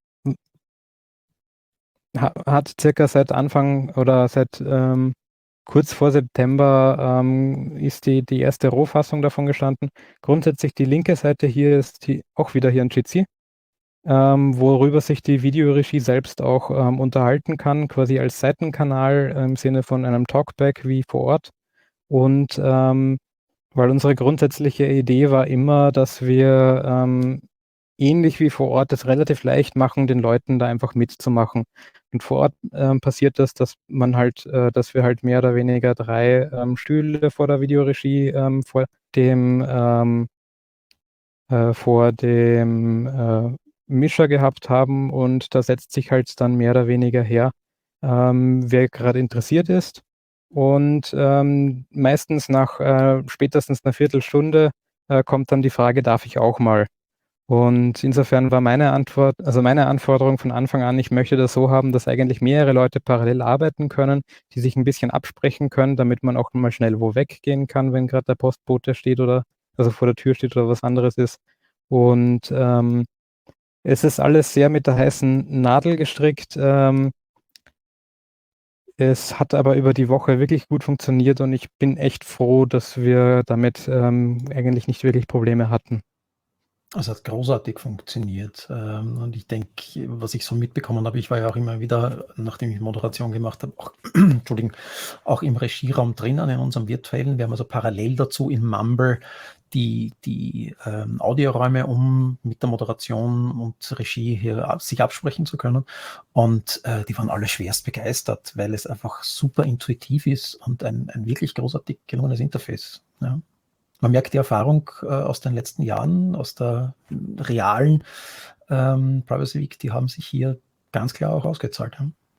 Speaker 4: hat circa seit Anfang oder seit ähm, kurz vor September ähm, ist die, die erste Rohfassung davon gestanden. Grundsätzlich die linke Seite hier ist die, auch wieder hier ein Jitsi. ähm, worüber sich die Videoregie selbst auch ähm, unterhalten kann, quasi als Seitenkanal im Sinne von einem Talkback wie vor Ort. Und ähm, weil unsere grundsätzliche Idee war immer, dass wir ähm, ähnlich wie vor Ort es relativ leicht machen, den Leuten da einfach mitzumachen. Und vor Ort ähm, passiert das, dass man halt, äh, dass wir halt mehr oder weniger drei ähm, Stühle vor der Videoregie ähm, vor dem ähm, äh, vor dem äh, Mischer gehabt haben und da setzt sich halt dann mehr oder weniger her, ähm, wer gerade interessiert ist. Und ähm, meistens nach äh, spätestens einer Viertelstunde äh, kommt dann die Frage, darf ich auch mal? Und insofern war meine Antwort, also meine Anforderung von Anfang an, ich möchte das so haben, dass eigentlich mehrere Leute parallel arbeiten können, die sich ein bisschen absprechen können, damit man auch mal schnell wo weggehen kann, wenn gerade der Postbote steht oder also vor der Tür steht oder was anderes ist. Und ähm, es ist alles sehr mit der heißen Nadel gestrickt. Ähm, es hat aber über die Woche wirklich gut funktioniert und ich bin echt froh, dass wir damit ähm, eigentlich nicht wirklich Probleme hatten.
Speaker 2: Es hat großartig funktioniert. Ähm, und ich denke, was ich so mitbekommen habe, ich war ja auch immer wieder, nachdem ich Moderation gemacht habe, auch, Entschuldigung, auch im Regieraum drinnen in unserem virtuellen. Wir haben also parallel dazu in Mumble die, die ähm, Audioräume, um mit der Moderation und Regie hier ab, sich absprechen zu können. Und äh, die waren alle schwerst begeistert, weil es einfach super intuitiv ist und ein, ein wirklich großartig gelungenes Interface. Ja. Man merkt die Erfahrung äh, aus den letzten Jahren, aus der realen ähm, Privacy Week, die haben sich hier ganz klar auch ausgezahlt.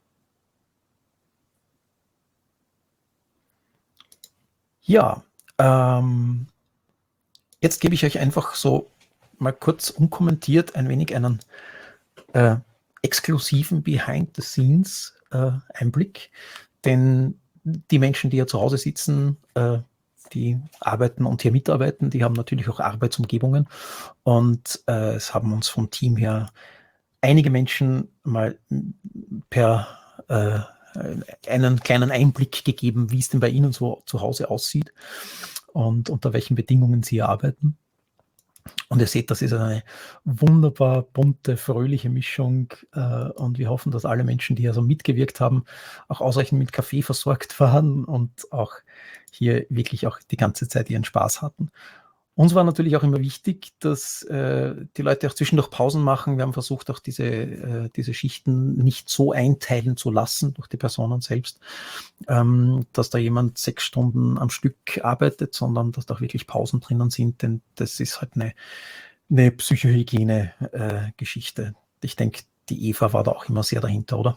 Speaker 2: Ja, ja ähm, jetzt gebe ich euch einfach so mal kurz unkommentiert ein wenig einen äh, exklusiven Behind-the-Scenes-Einblick, äh, denn die Menschen, die ja zu Hause sitzen, äh, die arbeiten und hier mitarbeiten, die haben natürlich auch Arbeitsumgebungen und äh, es haben uns vom Team her einige Menschen mal per äh, einen kleinen Einblick gegeben, wie es denn bei Ihnen so zu Hause aussieht und unter welchen Bedingungen Sie arbeiten. Und ihr seht, das ist eine wunderbar bunte, fröhliche Mischung äh, und wir hoffen, dass alle Menschen, die also mitgewirkt haben, auch ausreichend mit Kaffee versorgt waren und auch hier wirklich auch die ganze Zeit ihren Spaß hatten. Uns war natürlich auch immer wichtig, dass äh, die Leute auch zwischendurch Pausen machen. Wir haben versucht, auch diese, äh, diese Schichten nicht so einteilen zu lassen durch die Personen selbst, ähm, dass da jemand sechs Stunden am Stück arbeitet, sondern dass da auch wirklich Pausen drinnen sind, denn das ist halt eine, eine Psychohygiene-Geschichte. Äh, ich denke, die Eva war da auch immer sehr dahinter, oder?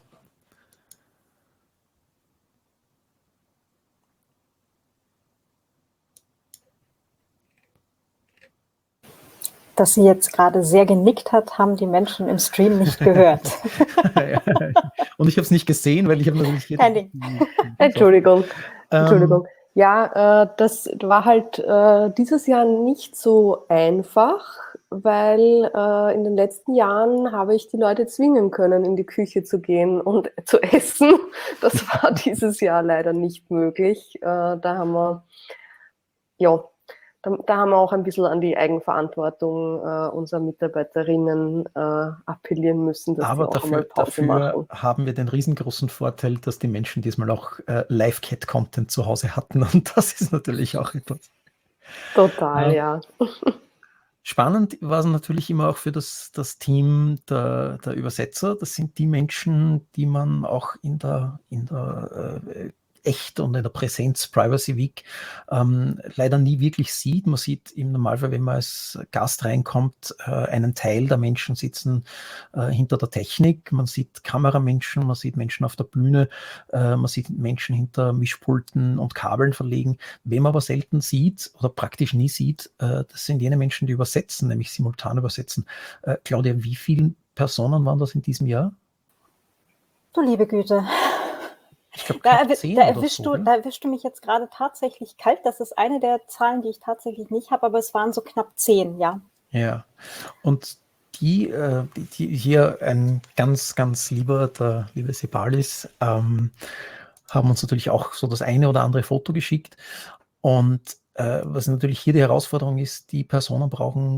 Speaker 1: Dass sie jetzt gerade sehr genickt hat, haben die Menschen im Stream nicht gehört.
Speaker 2: Und ich habe es nicht gesehen, weil ich habe natürlich...
Speaker 1: Kein Ding.
Speaker 3: Entschuldigung. Entschuldigung.
Speaker 2: Ähm,
Speaker 3: ja, äh, das war halt äh, dieses Jahr nicht so einfach, weil äh, in den letzten Jahren habe ich die Leute zwingen können, in die Küche zu gehen und zu essen. Das war dieses Jahr leider nicht möglich. Äh, da haben wir, ja, da, da haben wir auch ein bisschen an die Eigenverantwortung äh, unserer Mitarbeiterinnen äh, appellieren müssen, dass
Speaker 2: aber
Speaker 3: die auch
Speaker 2: dafür,
Speaker 3: einmal Pause
Speaker 2: dafür
Speaker 3: machen.
Speaker 2: haben wir den riesengroßen Vorteil, dass die Menschen diesmal auch äh, Live-Cat-Content zu Hause hatten und das ist natürlich auch etwas.
Speaker 3: Total,
Speaker 2: äh,
Speaker 3: ja.
Speaker 2: Spannend war es natürlich immer auch für das, das Team der, der Übersetzer. Das sind die Menschen, die man auch in der, in der äh, Echt- und in der Präsenz Privacy Week ähm, leider nie wirklich sieht. Man sieht im Normalfall, wenn man als Gast reinkommt, äh, einen Teil der Menschen sitzen äh, hinter der Technik. Man sieht Kameramenschen, man sieht Menschen auf der Bühne, äh, man sieht Menschen hinter Mischpulten und Kabeln verlegen. Wen man aber selten sieht oder praktisch nie sieht, äh, das sind jene Menschen, die übersetzen, nämlich simultan übersetzen. Äh, Claudia, wie viele Personen waren das in diesem Jahr?
Speaker 1: Du liebe Güte.
Speaker 2: Ich glaube,
Speaker 1: Da,
Speaker 2: knapp
Speaker 1: erwi-
Speaker 2: zehn
Speaker 1: da,
Speaker 2: oder
Speaker 1: erwischst
Speaker 2: so,
Speaker 1: du,
Speaker 2: gell?
Speaker 1: da erwischst du mich jetzt gerade tatsächlich kalt. Das ist eine der Zahlen, die ich tatsächlich nicht habe, aber es waren so knapp zehn, ja.
Speaker 2: Ja, und die, äh, die, die hier ein ganz, ganz lieber, der liebe Sebalis, ähm, haben uns natürlich auch so das eine oder andere Foto geschickt. Und äh, was natürlich hier die Herausforderung ist, die Personen brauchen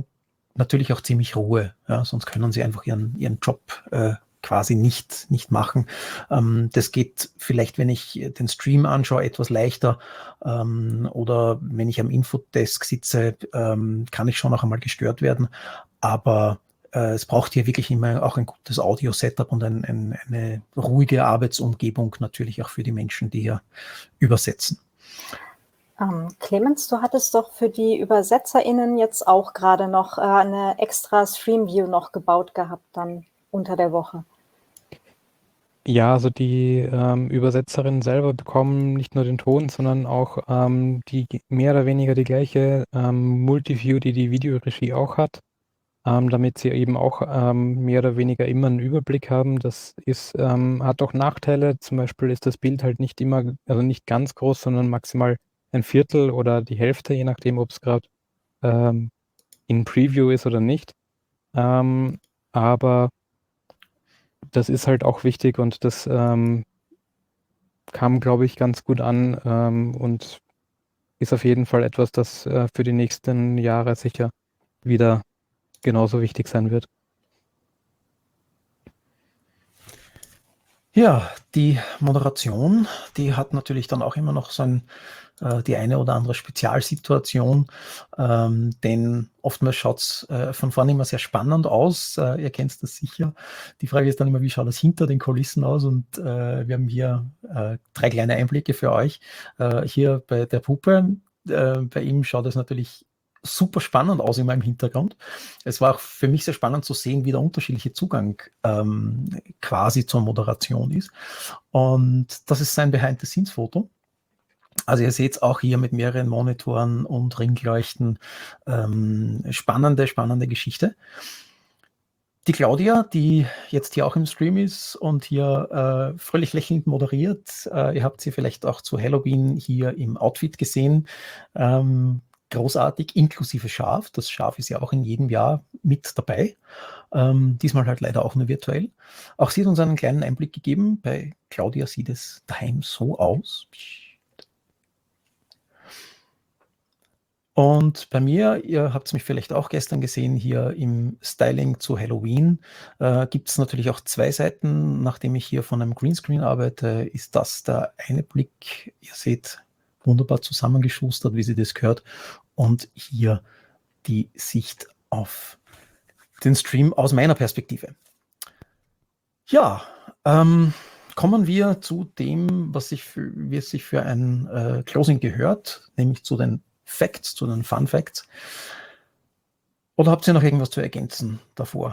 Speaker 2: natürlich auch ziemlich Ruhe, ja, sonst können sie einfach ihren, ihren Job äh, quasi nicht, nicht machen. Ähm, das geht vielleicht, wenn ich den Stream anschaue, etwas leichter, ähm, oder wenn ich am Infodesk sitze, ähm, kann ich schon auch einmal gestört werden, aber äh, es braucht hier wirklich immer auch ein gutes Audio-Setup und ein, ein, eine ruhige Arbeitsumgebung natürlich auch für die Menschen, die hier übersetzen.
Speaker 1: Ähm, Clemens, du hattest doch für die ÜbersetzerInnen jetzt auch gerade noch äh, eine extra Streamview noch gebaut gehabt dann unter der Woche.
Speaker 4: Ja, also die ähm, Übersetzerinnen selber bekommen nicht nur den Ton, sondern auch ähm, die mehr oder weniger die gleiche ähm, Multiview, die die Videoregie auch hat, ähm, damit sie eben auch ähm, mehr oder weniger immer einen Überblick haben. Das ist, ähm, hat auch Nachteile. Zum Beispiel ist das Bild halt nicht immer, also nicht ganz groß, sondern maximal ein Viertel oder die Hälfte, je nachdem, ob es gerade ähm, in Preview ist oder nicht. Ähm, aber das ist halt auch wichtig und das ähm, kam, glaube ich, ganz gut an ähm, und ist auf jeden Fall etwas, das äh, für die nächsten Jahre sicher wieder genauso wichtig sein wird.
Speaker 2: Ja, die Moderation, die hat natürlich dann auch immer noch so ein, äh, die eine oder andere Spezialsituation, ähm, denn oftmals schaut es äh, von vorne immer sehr spannend aus. Äh, ihr kennt das sicher. Die Frage ist dann immer, wie schaut das hinter den Kulissen aus? Und äh, wir haben hier äh, drei kleine Einblicke für euch. Äh, hier bei der Puppe, äh, bei ihm schaut es natürlich super spannend aus in meinem Hintergrund. Es war auch für mich sehr spannend zu sehen, wie der unterschiedliche Zugang ähm, quasi zur Moderation ist. Und das ist sein Behind-the-Scenes-Foto. Also ihr seht es auch hier mit mehreren Monitoren und Ringleuchten. Ähm, spannende, spannende Geschichte. Die Claudia, die jetzt hier auch im Stream ist und hier äh, fröhlich lächelnd moderiert. Äh, ihr habt sie vielleicht auch zu Halloween hier im Outfit gesehen. Ähm, großartig, inklusive Schaf. Das Schaf ist ja auch in jedem Jahr mit dabei. Ähm, diesmal halt leider auch nur virtuell. Auch sie hat uns einen kleinen Einblick gegeben. Bei Claudia sieht es daheim so aus. Und bei mir, ihr habt es mich vielleicht auch gestern gesehen, hier im Styling zu Halloween, äh, gibt es natürlich auch zwei Seiten. Nachdem ich hier von einem Greenscreen arbeite, ist das der eine Blick. Ihr seht, wunderbar zusammengeschustert, wie sie das gehört. Und hier die Sicht auf den Stream aus meiner Perspektive. Ja, ähm, kommen wir zu dem, was sich für, wie es sich für ein äh, Closing gehört, nämlich zu den Facts, zu den Fun Facts. Oder habt ihr noch irgendwas zu ergänzen davor?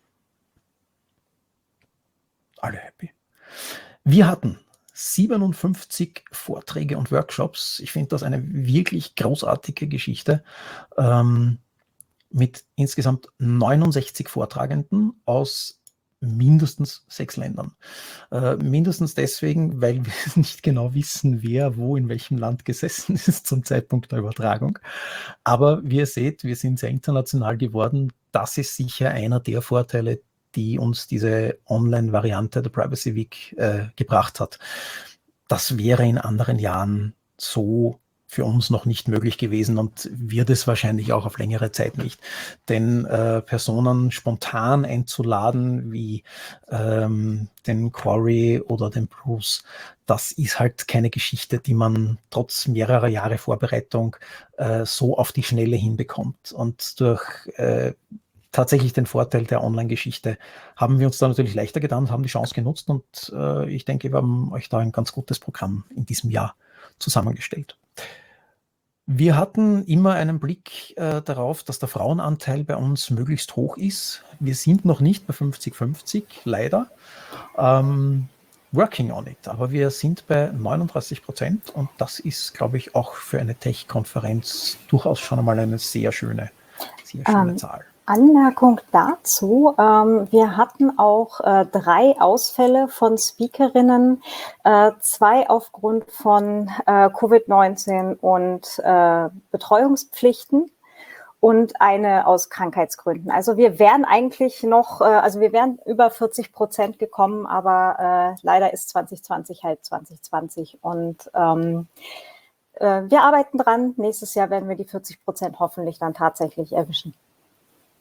Speaker 2: Alle happy. Wir hatten siebenundfünfzig Vorträge und Workshops. Ich finde das eine wirklich großartige Geschichte. Ähm, mit insgesamt neunundsechzig Vortragenden aus mindestens sechs Ländern. Äh, mindestens deswegen, weil wir nicht genau wissen, wer wo in welchem Land gesessen ist zum Zeitpunkt der Übertragung. Aber wie ihr seht, wir sind sehr international geworden. Das ist sicher einer der Vorteile, die uns diese Online-Variante der Privacy Week äh, gebracht hat. Das wäre in anderen Jahren so für uns noch nicht möglich gewesen und wird es wahrscheinlich auch auf längere Zeit nicht. Denn äh, Personen spontan einzuladen, wie ähm, den Corey oder den Bruce, das ist halt keine Geschichte, die man trotz mehrerer Jahre Vorbereitung äh, so auf die Schnelle hinbekommt. Und durch äh, tatsächlich den Vorteil der Online-Geschichte haben wir uns da natürlich leichter getan und haben die Chance genutzt. Und äh, ich denke, wir haben euch da ein ganz gutes Programm in diesem Jahr zusammengestellt. Wir hatten immer einen Blick äh, darauf, dass der Frauenanteil bei uns möglichst hoch ist. Wir sind noch nicht bei fünfzig fünfzig, leider. Ähm, working on it, aber wir sind bei neununddreißig Prozent und das ist, glaube ich, auch für eine Tech-Konferenz durchaus schon einmal eine sehr schöne, sehr schöne
Speaker 1: Ähm,
Speaker 2: Zahl.
Speaker 1: Anmerkung dazu, ähm, wir hatten auch äh, drei Ausfälle von Speakerinnen, äh, zwei aufgrund von äh, Covid neunzehn und äh, Betreuungspflichten und eine aus Krankheitsgründen. Also wir wären eigentlich noch, äh, also wir wären über vierzig Prozent gekommen, aber äh, leider ist zwanzig zwanzig halt zwanzig zwanzig und ähm, äh, wir arbeiten dran. Nächstes Jahr werden wir die vierzig Prozent hoffentlich dann tatsächlich erwischen.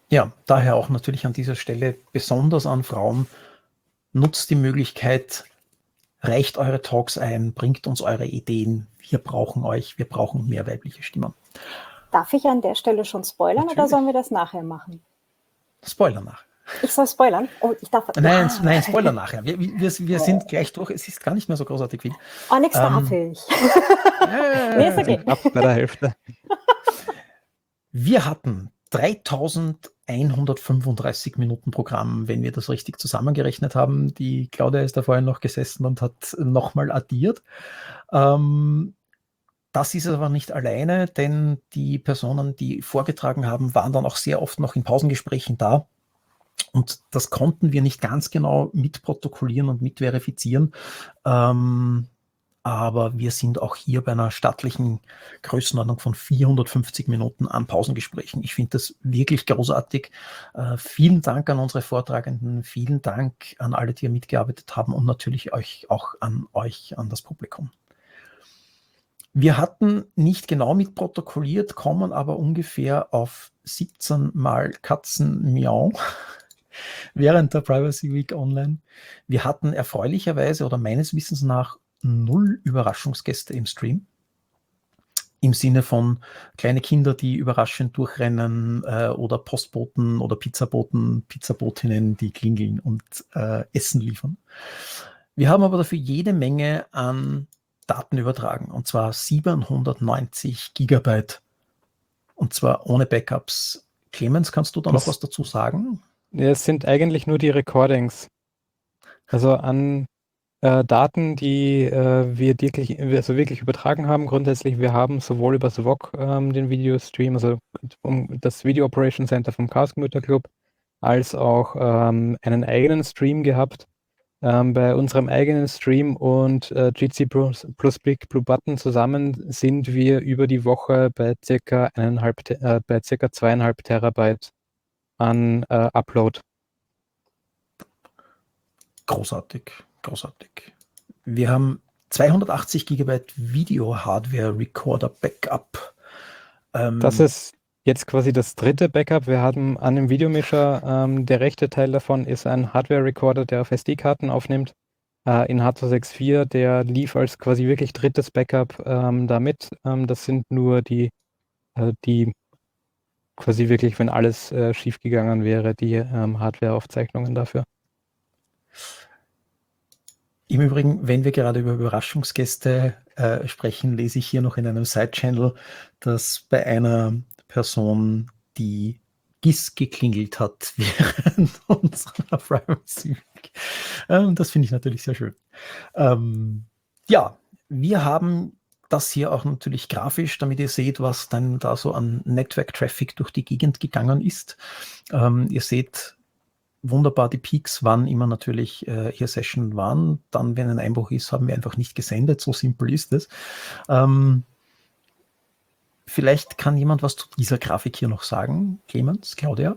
Speaker 2: Ja, daher auch natürlich an dieser Stelle besonders an Frauen, nutzt die Möglichkeit, reicht eure Talks ein, bringt uns eure Ideen. Wir brauchen euch, wir brauchen mehr weibliche Stimmen.
Speaker 1: Darf ich an der Stelle schon spoilern
Speaker 2: Natürlich.
Speaker 1: oder sollen wir das nachher machen?
Speaker 2: Spoiler nach.
Speaker 1: Ich soll spoilern? Oh, ich darf.
Speaker 2: Nein,
Speaker 1: Ah.
Speaker 2: nein, Spoiler nachher. Wir, wir, wir sind gleich durch. Es ist gar nicht mehr so großartig viel.
Speaker 1: Oh, nix darf
Speaker 2: Ähm,
Speaker 1: ich.
Speaker 2: Äh,
Speaker 1: Nee, ist okay.
Speaker 4: Ab bei der Hälfte.
Speaker 2: Wir hatten dreitausendeinhundertfünfunddreißig Minuten Programm, wenn wir das richtig zusammengerechnet haben. Die Claudia ist da vorhin noch gesessen und hat nochmal addiert. Ähm, das ist aber nicht alleine, denn die Personen, die vorgetragen haben, waren dann auch sehr oft noch in Pausengesprächen da. Und das konnten wir nicht ganz genau mitprotokollieren und mitverifizieren. Ähm, aber wir sind auch hier bei einer stattlichen Größenordnung von vierhundertfünfzig Minuten an Pausengesprächen. Ich finde das wirklich großartig. Äh, vielen Dank an unsere Vortragenden, vielen Dank an alle, die hier mitgearbeitet haben und natürlich euch, auch an euch, an das Publikum. Wir hatten nicht genau mitprotokolliert, kommen aber ungefähr auf siebzehn Mal Katzenmiau während der Privacy Week Online. Wir hatten erfreulicherweise oder meines Wissens nach null Überraschungsgäste im Stream. Im Sinne von kleine Kinder, die überraschend durchrennen äh, oder Postboten oder Pizzaboten, Pizzabotinnen, die klingeln und äh, Essen liefern. Wir haben aber dafür jede Menge an Daten übertragen, und zwar siebenhundertneunzig Gigabyte, und zwar ohne Backups. Clemens, kannst du da
Speaker 4: Das-
Speaker 2: noch was dazu sagen?
Speaker 4: Ja, es sind eigentlich nur die Recordings. Also an äh, Daten, die äh, wir wirklich, also wirklich übertragen haben. Grundsätzlich, wir haben sowohl über S W O C ähm, den Videostream, also um das Video Operation Center vom Chaos Computer Club, als auch ähm, einen eigenen Stream gehabt. Ähm, bei unserem eigenen Stream und äh, G C plus, plus Big Blue Button zusammen sind wir über die Woche bei circa eineinhalb, Te- äh, bei circa zweieinhalb Terabyte an äh, Upload.
Speaker 2: Großartig, großartig. Wir haben zweihundertachtzig Gigabyte Video-Hardware-Recorder-Backup. Ähm,
Speaker 4: Das ist jetzt quasi das dritte Backup. Wir haben an dem Videomischer, ähm, der rechte Teil davon ist ein Hardware-Recorder, der auf S D-Karten aufnimmt. Äh, in H zwei sechs vier, der lief als quasi wirklich drittes Backup ähm, damit. Ähm, das sind nur die, äh, die quasi wirklich, wenn alles äh, schiefgegangen wäre, die ähm, Hardware-Aufzeichnungen dafür.
Speaker 2: Im Übrigen, wenn wir gerade über Überraschungsgäste äh, sprechen, lese ich hier noch in einem Side-Channel, dass bei einer Person die G I S geklingelt hat während unserer Privacy Week. Ähm, das finde ich natürlich sehr schön. Ähm, ja, wir haben das hier auch natürlich grafisch, damit ihr seht, was dann da so an Network-Traffic durch die Gegend gegangen ist. Ähm, ihr seht wunderbar die Peaks, wann immer natürlich äh, hier Session waren. Dann, wenn ein Einbruch ist, haben wir einfach nicht gesendet. So simpel ist es. Ähm, vielleicht kann jemand was zu dieser Grafik hier noch sagen. Clemens, Claudia?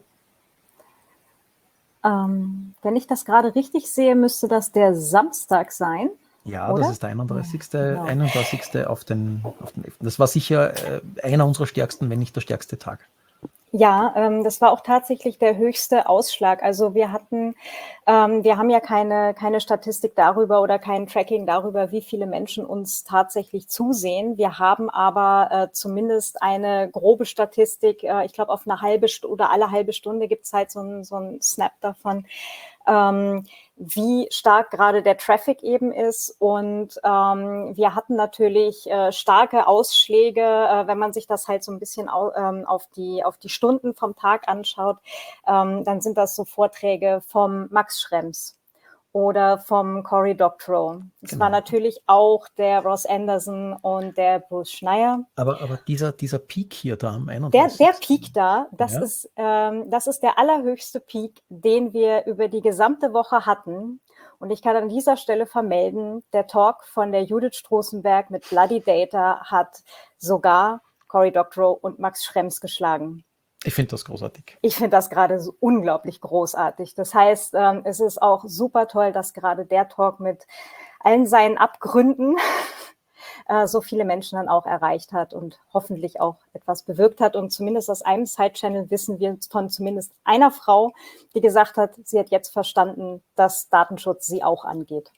Speaker 1: Ähm, wenn ich das gerade richtig sehe, müsste das der Samstag sein.
Speaker 2: Ja,
Speaker 1: Oder?
Speaker 2: das ist der einunddreißigste.
Speaker 1: Genau.
Speaker 2: einunddreißigste auf den, auf den elften Das war sicher äh, einer unserer stärksten, wenn nicht der stärkste Tag.
Speaker 1: Ja, ähm, das war auch tatsächlich der höchste Ausschlag. Also wir hatten, ähm, wir haben ja keine, keine Statistik darüber oder kein Tracking darüber, wie viele Menschen uns tatsächlich zusehen. Wir haben aber äh, zumindest eine grobe Statistik. Äh, ich glaube, auf eine halbe Stunde oder alle halbe Stunde gibt es halt so ein, so ein Snap davon, ähm, wie stark gerade der Traffic eben ist. Und ähm, wir hatten natürlich äh, starke Ausschläge, äh, wenn man sich das halt so ein bisschen au ähm, auf die, auf die Stunden vom Tag anschaut, ähm, dann sind das so Vorträge vom Max Schrems oder vom Cory Doctorow. Es
Speaker 2: Genau.
Speaker 1: war natürlich auch der Ross Anderson und der Bruce Schneier.
Speaker 2: Aber, aber dieser, dieser Peak hier da am
Speaker 1: Der,
Speaker 2: einunddreißigsten
Speaker 1: der Peak da, das,
Speaker 2: Ja.
Speaker 1: ist, ähm, das ist der allerhöchste Peak, den wir über die gesamte Woche hatten. Und ich kann an dieser Stelle vermelden, der Talk von der Judith Stroßenberg mit Bloody Data hat sogar Cory Doctorow und Max Schrems geschlagen.
Speaker 2: Ich finde das großartig.
Speaker 1: Ich finde das gerade so unglaublich großartig. Das heißt, ähm, es ist auch super toll, dass gerade der Talk mit allen seinen Abgründen äh, so viele Menschen dann auch erreicht hat und hoffentlich auch etwas bewirkt hat. Und zumindest aus einem Side-Channel wissen wir von zumindest einer Frau, die gesagt hat, sie hat jetzt verstanden, dass Datenschutz sie auch angeht.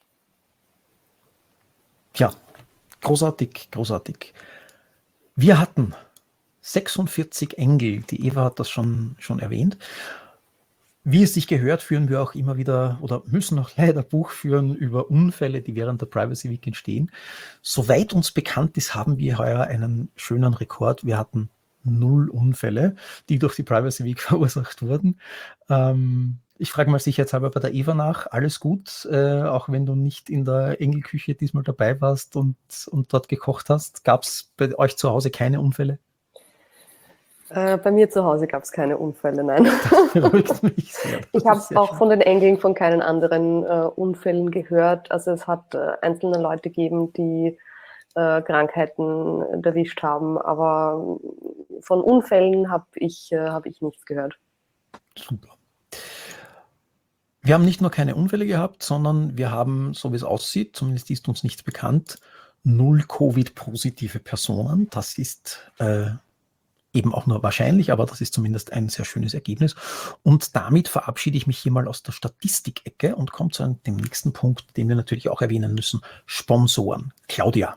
Speaker 2: Ja, großartig, großartig. Wir hatten sechsundvierzig Engel, die Eva hat das schon, schon erwähnt. Wie es sich gehört, führen wir auch immer wieder oder müssen auch leider Buch führen über Unfälle, die während der Privacy Week entstehen. Soweit uns bekannt ist, haben wir heuer einen schönen Rekord. Wir hatten null Unfälle, die durch die Privacy Week verursacht wurden. Ähm, ich frage mal sicherheitshalber bei der Eva nach. Alles gut, äh, auch wenn du nicht in der Engelküche diesmal dabei warst und, und dort gekocht hast. Gab es bei euch zu Hause keine Unfälle?
Speaker 3: Äh, bei mir zu Hause gab es keine Unfälle, nein.
Speaker 2: Beruhigt mich sehr.
Speaker 3: Ich habe auch von den Engeln von keinen anderen äh, Unfällen gehört. Also es hat äh, einzelne Leute gegeben, die äh, Krankheiten erwischt haben, aber von Unfällen habe ich, äh, hab ich nichts gehört.
Speaker 2: Super. Wir haben nicht nur keine Unfälle gehabt, sondern wir haben, so wie es aussieht, zumindest ist uns nichts bekannt, null Covid-positive Personen. Das ist äh, eben auch nur wahrscheinlich, aber das ist zumindest ein sehr schönes Ergebnis. Und damit verabschiede ich mich hier mal aus der Statistikecke und komme zu einem, dem nächsten Punkt, den wir natürlich auch erwähnen müssen. Sponsoren. Claudia.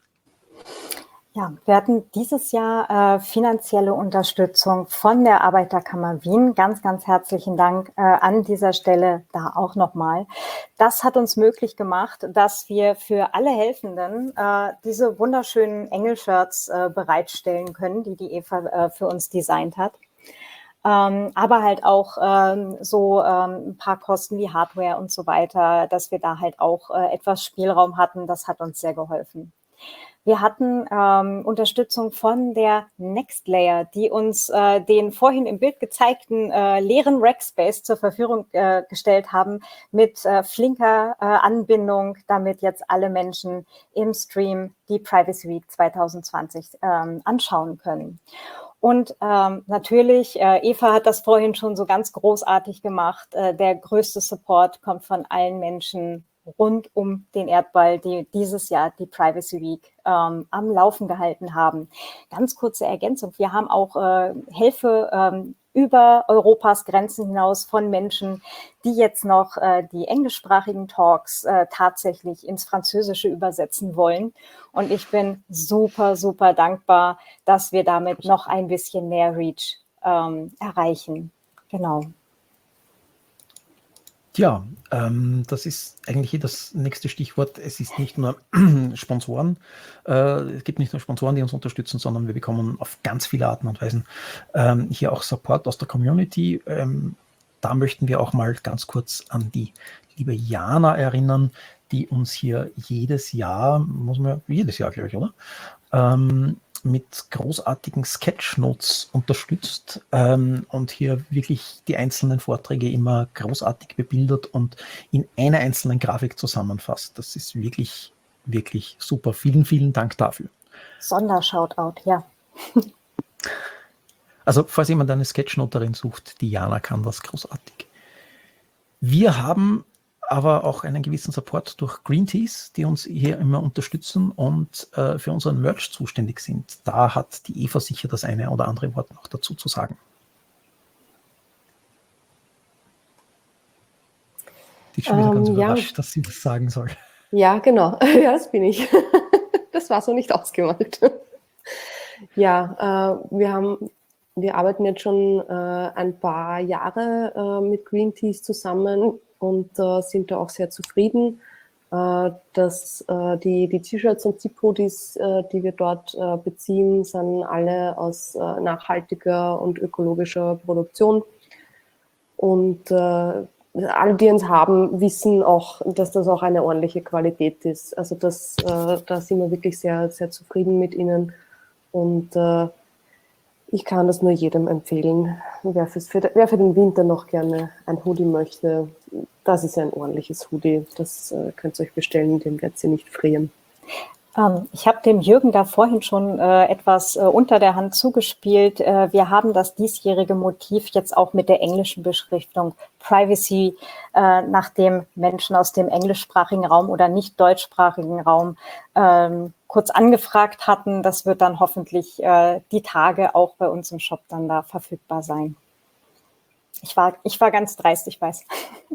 Speaker 1: Ja, wir hatten dieses Jahr äh, finanzielle Unterstützung von der Arbeiterkammer Wien. Ganz, ganz herzlichen Dank äh, an dieser Stelle da auch nochmal. Das hat uns möglich gemacht, dass wir für alle Helfenden äh, diese wunderschönen Engelshirts äh, bereitstellen können, die die Eva äh, für uns designt hat. Ähm, aber halt auch ähm, so ähm, ein paar Kosten wie Hardware und so weiter, dass wir da halt auch äh, etwas Spielraum hatten. Das hat uns sehr geholfen. Wir hatten ähm, Unterstützung von der Nextlayer, die uns äh, den vorhin im Bild gezeigten äh, leeren Rackspace zur Verfügung äh, gestellt haben mit äh, flinker äh, Anbindung, damit jetzt alle Menschen im Stream die Privacy Week zwanzig zwanzig ähm, anschauen können. Und ähm, natürlich, äh, Eva hat das vorhin schon so ganz großartig gemacht, äh, der größte Support kommt von allen Menschen rund um den Erdball, die dieses Jahr die Privacy Week ähm, am Laufen gehalten haben. Ganz kurze Ergänzung, wir haben auch äh, Hilfe ähm, über Europas Grenzen hinaus von Menschen, die jetzt noch äh, die englischsprachigen Talks äh, tatsächlich ins Französische übersetzen wollen. Und ich bin super, super dankbar, dass wir damit noch ein bisschen mehr Reach ähm, erreichen. Genau.
Speaker 2: Ja, ähm, das ist eigentlich hier das nächste Stichwort. Es ist nicht nur Sponsoren, äh, es gibt nicht nur Sponsoren, die uns unterstützen, sondern wir bekommen auf ganz viele Arten und Weisen ähm, hier auch Support aus der Community. Ähm, da möchten wir auch mal ganz kurz an die liebe Jana erinnern, die uns hier jedes Jahr, muss man jedes Jahr, glaube ich, oder? Ähm, mit großartigen Sketchnotes unterstützt ähm, und hier wirklich die einzelnen Vorträge immer großartig bebildert und in einer einzelnen Grafik zusammenfasst. Das ist wirklich, wirklich super. Vielen, vielen Dank dafür.
Speaker 1: Sondershoutout, ja.
Speaker 2: Also, falls jemand eine Sketchnoterin sucht, die Jana kann das großartig. Wir haben aber auch einen gewissen Support durch Green Teas, die uns hier immer unterstützen und äh, für unseren Merch zuständig sind. Da hat die Eva sicher das eine oder andere Wort noch dazu zu sagen. Die ist schon wieder ähm, ganz überrascht, ja. dass sie das sagen soll.
Speaker 3: Ja, genau. Ja, das bin ich. Das war so nicht ausgemacht. Ja, äh, wir haben, wir arbeiten jetzt schon äh, ein paar Jahre äh, mit Green Teas zusammen und äh, sind da auch sehr zufrieden, äh, dass äh, die, die T-Shirts und Zip-Hoodies, äh, die wir dort äh, beziehen, sind alle aus äh, nachhaltiger und ökologischer Produktion. Und äh, alle, die uns haben, wissen auch, dass das auch eine ordentliche Qualität ist. Also das, äh, da sind wir wirklich sehr, sehr zufrieden mit ihnen. Und äh, ich kann das nur jedem empfehlen. Wer, fürs, für, wer für den Winter noch gerne ein Hoodie möchte, das ist ein ordentliches Hoodie. Das äh, könnt ihr euch bestellen, dem werdet ihr nicht frieren.
Speaker 1: Ähm, ich habe dem Jürgen da vorhin schon äh, etwas äh, unter der Hand zugespielt. Äh, wir haben das diesjährige Motiv jetzt auch mit der englischen Beschriftung Privacy, äh, nachdem Menschen aus dem englischsprachigen Raum oder nicht deutschsprachigen Raum ähm, kurz angefragt hatten. Das wird dann hoffentlich äh, die Tage auch bei uns im Shop dann da verfügbar sein. Ich war, ich war ganz dreist, ich weiß.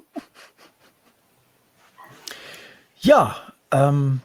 Speaker 2: Ja, ähm,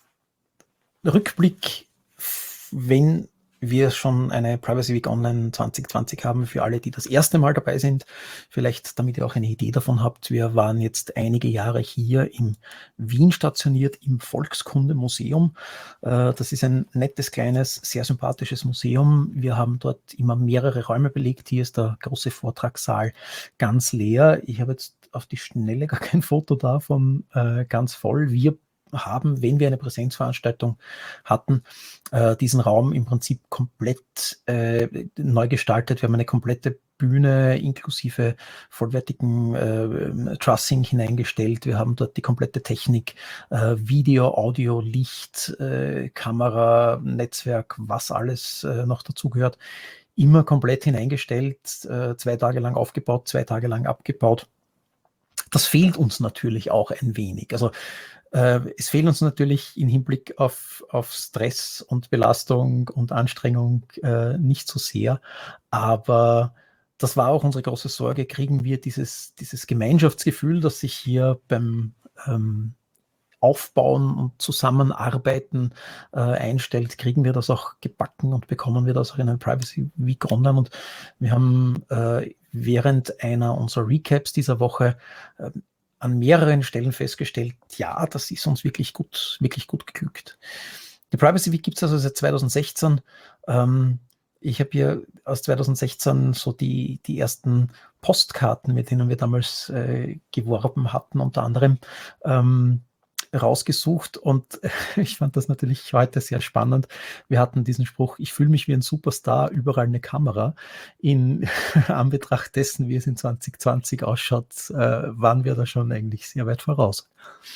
Speaker 2: Rückblick, wenn wir schon eine Privacy Week Online zwanzig zwanzig haben, für alle, die das erste Mal dabei sind, vielleicht damit ihr auch eine Idee davon habt, wir waren jetzt einige Jahre hier in Wien stationiert, im Volkskundemuseum. Äh, das ist ein nettes, kleines, sehr sympathisches Museum. Wir haben dort immer mehrere Räume belegt. Hier ist der große Vortragssaal ganz leer. Ich habe jetzt auf die Schnelle gar kein Foto davon, äh, ganz voll. Wir haben, wenn wir eine Präsenzveranstaltung hatten, äh, diesen Raum im Prinzip komplett äh, neu gestaltet. Wir haben eine komplette Bühne inklusive vollwertigen äh, Trussing hineingestellt. Wir haben dort die komplette Technik, äh, Video, Audio, Licht, äh, Kamera, Netzwerk, was alles äh, noch dazugehört, immer komplett hineingestellt, äh, zwei Tage lang aufgebaut, zwei Tage lang abgebaut. Das fehlt uns natürlich auch ein wenig. Also äh, es fehlt uns natürlich im Hinblick auf, auf Stress und Belastung und Anstrengung äh, nicht so sehr, aber das war auch unsere große Sorge, kriegen wir dieses, dieses Gemeinschaftsgefühl, das sich hier beim ähm, Aufbauen und Zusammenarbeiten äh, einstellt, kriegen wir das auch gebacken und bekommen wir das auch in einem Privacy Week Online. Und wir haben äh, während einer unserer Recaps dieser Woche äh, an mehreren Stellen festgestellt, ja, das ist uns wirklich gut, wirklich gut geglückt. Die Privacy Week gibt es also seit zwanzig sechzehn. Ähm, ich habe hier aus zwanzig sechzehn so die, die ersten Postkarten, mit denen wir damals äh, geworben hatten, unter anderem ähm, rausgesucht, und ich fand das natürlich heute sehr spannend. Wir hatten diesen Spruch, ich fühle mich wie ein Superstar, überall eine Kamera. In Anbetracht dessen, wie es in zwanzig zwanzig ausschaut, äh, waren wir da schon eigentlich sehr weit voraus.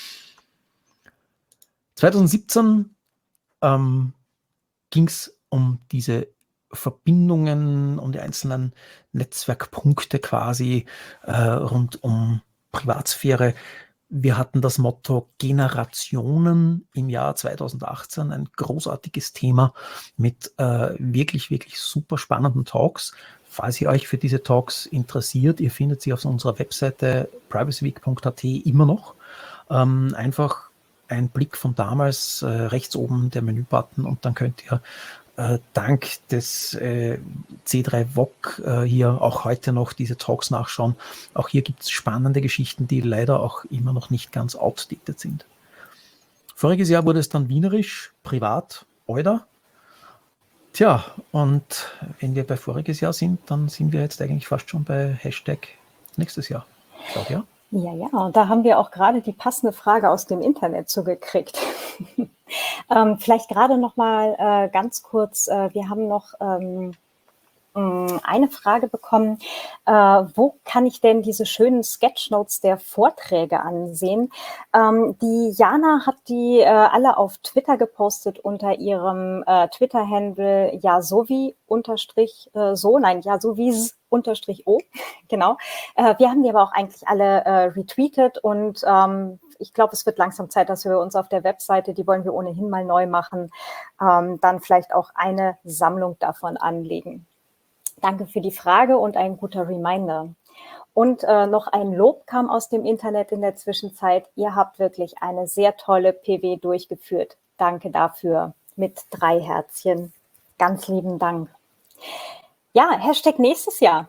Speaker 2: zwanzig siebzehn ähm, ging es um diese Verbindungen und die einzelnen Netzwerkpunkte quasi äh, rund um Privatsphäre. Wir hatten das Motto Generationen im Jahr zwanzig achtzehn, ein großartiges Thema mit äh, wirklich, wirklich super spannenden Talks. Falls ihr euch für diese Talks interessiert, ihr findet sie auf unserer Webseite privacyweek punkt a t immer noch. Ähm, einfach ein Blick von damals, äh, rechts oben der Menübutton, und dann könnt ihr äh, dank des äh, C drei V O C äh, hier auch heute noch diese Talks nachschauen. Auch hier gibt es spannende Geschichten, die leider auch immer noch nicht ganz outdated sind. Voriges Jahr wurde es dann wienerisch, privat, Euda. Tja, und wenn wir bei voriges Jahr sind, dann sind wir jetzt eigentlich fast schon bei Hashtag nächstes Jahr. Claudia?
Speaker 1: Ja, ja, und da haben wir auch gerade die passende Frage aus dem Internet zugekriegt. ähm, vielleicht gerade noch mal äh, ganz kurz, äh, wir haben noch ähm, eine Frage bekommen, äh, wo kann ich denn diese schönen Sketchnotes der Vorträge ansehen? Ähm, die Jana hat die äh, alle auf Twitter gepostet unter ihrem äh, Twitter-Handle jasovi unterstrich äh, so, nein, jasovis unterstrich o, genau. Äh, wir haben die aber auch eigentlich alle äh, retweetet, und ähm, ich glaube, es wird langsam Zeit, dass wir uns auf der Webseite, die wollen wir ohnehin mal neu machen, ähm, dann vielleicht auch eine Sammlung davon anlegen. Danke für die Frage und ein guter Reminder. Und äh, noch ein Lob kam aus dem Internet in der Zwischenzeit. Ihr habt wirklich eine sehr tolle P W durchgeführt. Danke dafür mit drei Herzchen. Ganz lieben Dank. Ja, Hashtag nächstes Jahr.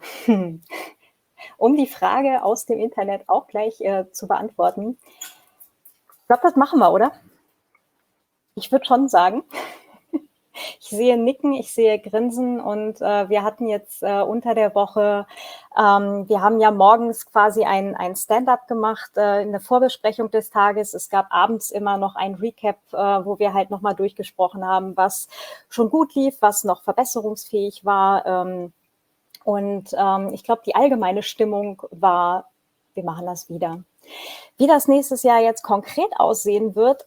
Speaker 1: Um die Frage aus dem Internet auch gleich äh, zu beantworten. Ich glaube, das machen wir, oder? Ich würde schon sagen. Ich sehe Nicken, ich sehe Grinsen, und äh, wir hatten jetzt äh, unter der Woche, ähm, wir haben ja morgens quasi ein, ein Stand-up gemacht äh, in der Vorbesprechung des Tages. Es gab abends immer noch ein Recap, äh, wo wir halt nochmal durchgesprochen haben, was schon gut lief, was noch verbesserungsfähig war. Ähm, und ähm, ich glaube, die allgemeine Stimmung war, wir machen das wieder. Wie das nächstes Jahr jetzt konkret aussehen wird,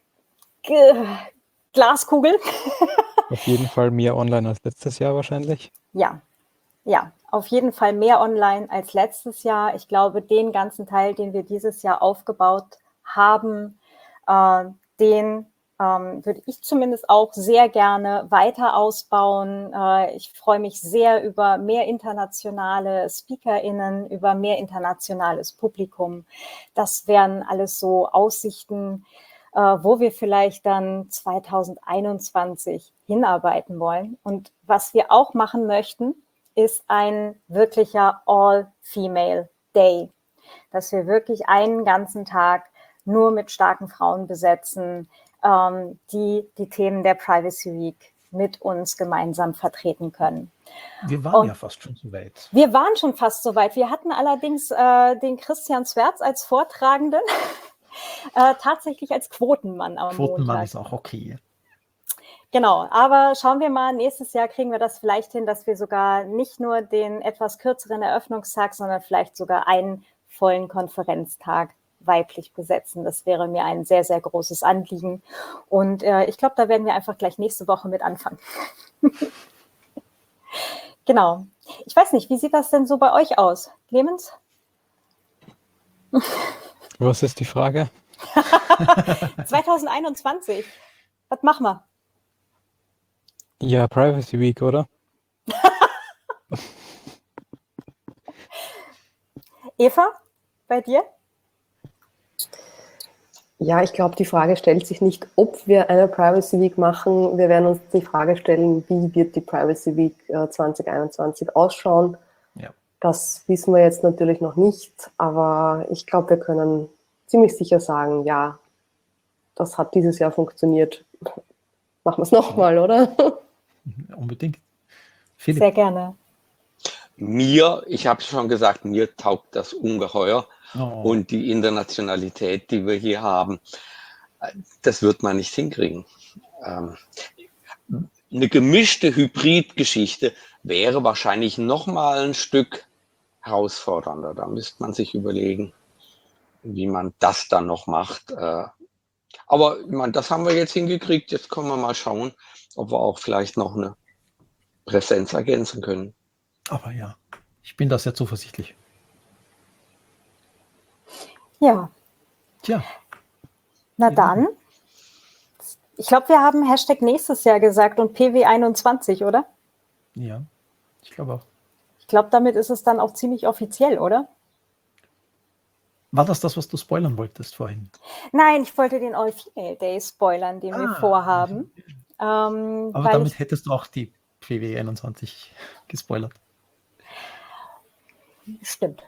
Speaker 1: g- Glaskugel.
Speaker 4: Auf jeden Fall mehr online als letztes Jahr wahrscheinlich.
Speaker 1: Ja, ja, auf jeden Fall mehr online als letztes Jahr. Ich glaube, den ganzen Teil, den wir dieses Jahr aufgebaut haben, äh, den ähm, würde ich zumindest auch sehr gerne weiter ausbauen. Äh, ich freue mich sehr über mehr internationale SpeakerInnen, über mehr internationales Publikum. Das wären alles so Aussichten, äh, wo wir vielleicht dann zwanzig einundzwanzig hinarbeiten wollen. Und was wir auch machen möchten, ist ein wirklicher All-Female Day, dass wir wirklich einen ganzen Tag nur mit starken Frauen besetzen, ähm, die die Themen der Privacy Week mit uns gemeinsam vertreten können.
Speaker 2: Wir waren
Speaker 1: Und
Speaker 2: ja fast schon so weit.
Speaker 1: wir waren schon fast so weit. Wir hatten allerdings äh, den Christian Swerz als Vortragenden, äh, tatsächlich als Quotenmann am
Speaker 2: Quotenmann
Speaker 1: Montag.
Speaker 2: ist auch okay.
Speaker 1: Genau, aber schauen wir mal, nächstes Jahr kriegen wir das vielleicht hin, dass wir sogar nicht nur den etwas kürzeren Eröffnungstag, sondern vielleicht sogar einen vollen Konferenztag weiblich besetzen. Das wäre mir ein sehr, sehr großes Anliegen. Und äh, ich glaube, da werden wir einfach gleich nächste Woche mit anfangen. Genau. Ich weiß nicht, wie sieht das denn so bei euch aus? Clemens?
Speaker 4: Was ist die Frage?
Speaker 1: zwanzig einundzwanzig. Was machen wir?
Speaker 4: Ja, Privacy Week, oder?
Speaker 1: Eva, bei dir?
Speaker 3: Ja, ich glaube, die Frage stellt sich nicht, ob wir eine Privacy Week machen. Wir werden uns die Frage stellen, wie wird die Privacy Week äh, zwanzig einundzwanzig ausschauen.
Speaker 2: Ja.
Speaker 3: Das wissen wir jetzt natürlich noch nicht, aber ich glaube, wir können ziemlich sicher sagen, ja, das hat dieses Jahr funktioniert. Machen wir es nochmal, oder?
Speaker 2: Unbedingt. Philipp.
Speaker 1: Sehr gerne.
Speaker 5: Mir, ich habe schon gesagt, mir taugt das ungeheuer.
Speaker 2: Oh.
Speaker 5: Und die Internationalität, die wir hier haben, das wird man nicht hinkriegen. Ähm, eine gemischte Hybridgeschichte wäre wahrscheinlich noch mal ein Stück herausfordernder. Da müsste man sich überlegen, wie man das dann noch macht. Äh, aber ich meine, das haben wir jetzt hingekriegt. Jetzt können wir mal schauen, ob wir auch vielleicht noch eine Präsenz ergänzen können.
Speaker 2: Aber ja, ich bin da sehr zuversichtlich.
Speaker 1: Ja.
Speaker 2: Tja.
Speaker 1: Na dann. Ich glaube, wir haben Hashtag nächstes Jahr gesagt und P W einundzwanzig, oder?
Speaker 2: Ja, ich glaube auch.
Speaker 1: Ich glaube, damit ist es dann auch ziemlich offiziell, oder?
Speaker 2: War das das, was du spoilern wolltest vorhin?
Speaker 1: Nein, ich wollte den All-Female Day spoilern, den
Speaker 2: Ah,
Speaker 1: wir vorhaben. Ähm,
Speaker 2: Aber
Speaker 1: weil
Speaker 2: damit
Speaker 1: ich,
Speaker 2: hättest du auch die P W einundzwanzig gespoilert.
Speaker 1: stimmt.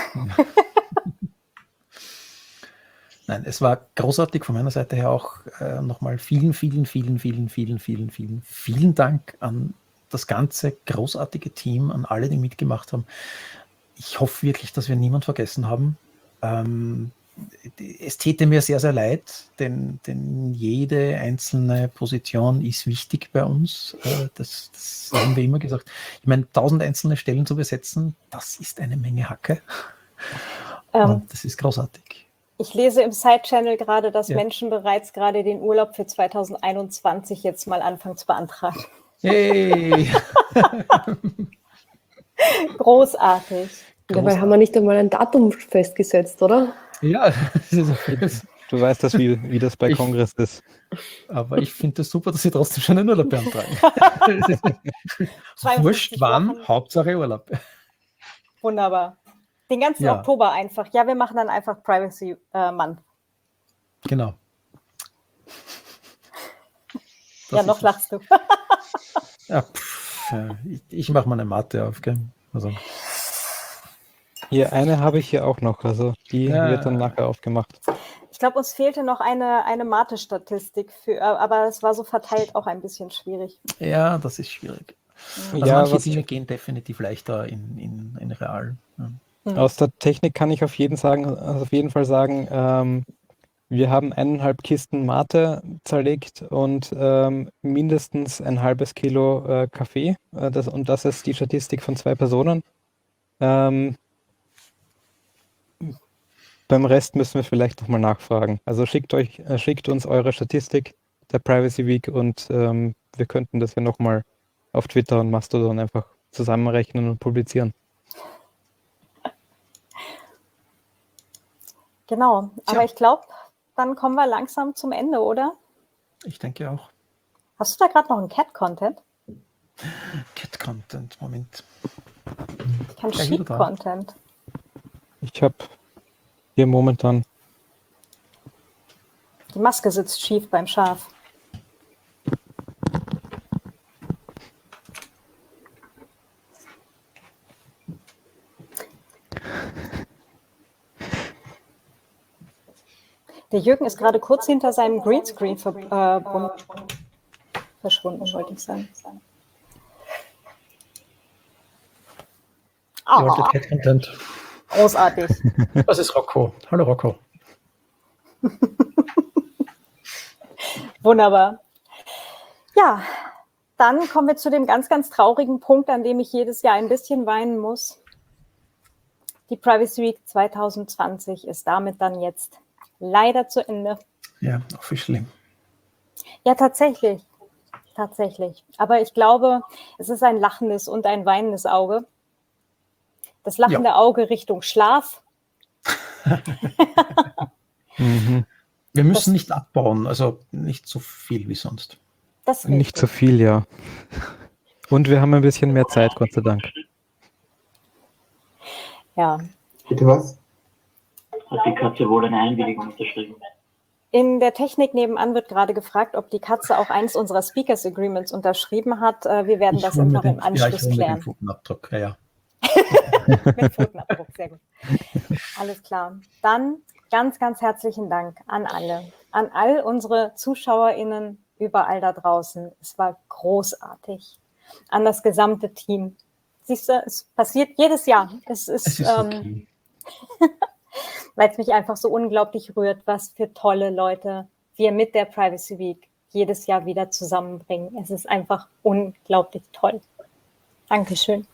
Speaker 2: Nein, es war großartig von meiner Seite her auch äh, nochmal vielen, vielen, vielen, vielen, vielen, vielen, vielen, vielen Dank an das ganze großartige Team, an alle, die mitgemacht haben. Ich hoffe wirklich, dass wir niemand vergessen haben. Ähm, es täte mir sehr, sehr leid, denn, denn jede einzelne Position ist wichtig bei uns. Äh, das, das haben wir immer gesagt. Ich meine, tausend einzelne Stellen zu besetzen, das ist eine Menge Hacke.
Speaker 1: Ähm,
Speaker 2: Und das ist großartig.
Speaker 1: Ich lese im Side-Channel gerade, dass
Speaker 2: Ja.
Speaker 1: Menschen bereits gerade den Urlaub für zwanzig einundzwanzig jetzt mal anfangen zu beantragen.
Speaker 2: Hey!
Speaker 1: Großartig.
Speaker 3: Dabei haben wir nicht einmal ein Datum festgesetzt, oder?
Speaker 2: Ja,
Speaker 4: Du weißt das, wie, wie das bei
Speaker 2: Ich-
Speaker 4: Kongress ist.
Speaker 2: aber ich finde es super, dass Sie trotzdem schon einen Urlaub beantragen.
Speaker 1: zweiundfünfzig
Speaker 2: Wurscht wann,
Speaker 1: Wochen.
Speaker 2: Hauptsache Urlaub.
Speaker 1: Wunderbar. Den ganzen
Speaker 2: Ja.
Speaker 1: Oktober einfach. Ja, wir machen dann einfach Privacy äh, Month.
Speaker 2: Genau. Das
Speaker 1: Ja,
Speaker 2: ist
Speaker 1: noch
Speaker 2: es.
Speaker 1: lachst du.
Speaker 2: Ja, pff, äh, ich ich mache mal eine Mathe auf, gell? Also,
Speaker 4: Hier, eine habe ich hier auch noch, also die
Speaker 2: Ja.
Speaker 4: wird dann nachher aufgemacht.
Speaker 1: Ich glaube, uns fehlte noch eine, eine Mathe-Statistik, für, äh, aber es war so verteilt auch ein bisschen schwierig.
Speaker 2: ja, das ist schwierig. Also
Speaker 4: Ja,
Speaker 2: manche
Speaker 4: was
Speaker 2: Dinge
Speaker 4: ich,
Speaker 2: gehen definitiv leichter in, in, in real. Ja.
Speaker 4: aus der Technik kann ich auf jeden, sagen, also auf jeden Fall sagen, ähm, wir haben eineinhalb Kisten Mate zerlegt und ähm, mindestens ein halbes Kilo äh, Kaffee. Äh, das, und das ist die Statistik von zwei Personen. Ähm, beim Rest müssen wir vielleicht nochmal nachfragen. Also schickt euch, äh, schickt uns eure Statistik der Privacy Week und ähm, wir könnten das ja nochmal auf Twitter und Mastodon einfach zusammenrechnen und publizieren.
Speaker 1: Genau,
Speaker 2: Tja.
Speaker 1: aber ich glaube, dann kommen wir langsam zum Ende, oder?
Speaker 2: Ich denke auch.
Speaker 1: Hast du da gerade noch einen Cat-Content?
Speaker 2: Cat-Content, Moment.
Speaker 1: Ich kann
Speaker 2: Gleich wieder da.
Speaker 1: Sheep-Content.
Speaker 4: Ich habe hier momentan.
Speaker 1: Die Maske sitzt schief beim Schaf. Der Jürgen ist gerade kurz hinter seinem Greenscreen ver äh, verschwunden, wollte ich sagen.
Speaker 2: Ihr
Speaker 1: Oh,
Speaker 2: wolltet Cat-Content.
Speaker 1: großartig.
Speaker 2: Das ist Rocco. Hallo Rocco.
Speaker 1: Wunderbar. Ja, dann kommen wir zu dem ganz, ganz traurigen Punkt, an dem ich jedes Jahr ein bisschen weinen muss. Die Privacy Week zwanzig zwanzig ist damit dann jetzt leider zu Ende.
Speaker 2: Ja, officially.
Speaker 1: Ja, tatsächlich. Tatsächlich. Aber ich glaube, es ist ein lachendes und ein weinendes Auge. Das lachende
Speaker 2: Ja.
Speaker 1: Auge Richtung Schlaf.
Speaker 4: Mhm.
Speaker 2: Wir müssen
Speaker 1: Das-
Speaker 2: nicht abbauen, also nicht so viel wie sonst.
Speaker 1: Das ist
Speaker 4: Nicht so
Speaker 1: richtig.
Speaker 4: viel, ja. Und wir haben ein bisschen mehr Zeit, Gott sei Dank.
Speaker 1: Ja.
Speaker 6: Bitte was? Hat die Katze wohl eine Einwilligung unterschrieben?
Speaker 1: In der Technik nebenan wird gerade gefragt, ob die Katze auch eins unserer Speakers Agreements unterschrieben hat. Äh, Wir werden
Speaker 2: Ich
Speaker 1: das
Speaker 2: hole mir
Speaker 1: einfach im
Speaker 2: den, ja, ich
Speaker 1: Anschluss
Speaker 2: hole mir den
Speaker 1: klären.
Speaker 2: Pfotenabdruck. Ja, ja.
Speaker 1: Mit Pfotenabdruck, sehr gut. Alles klar. Dann ganz, ganz herzlichen Dank an alle, an all unsere ZuschauerInnen überall da draußen. Es war großartig. An das gesamte Team. Siehst du, es passiert jedes Jahr. Es ist,
Speaker 2: Es ist
Speaker 1: ähm,
Speaker 2: okay.
Speaker 1: weil es mich einfach so unglaublich rührt, was für tolle Leute wir mit der Privacy Week jedes Jahr wieder zusammenbringen. Es ist einfach unglaublich toll. Dankeschön.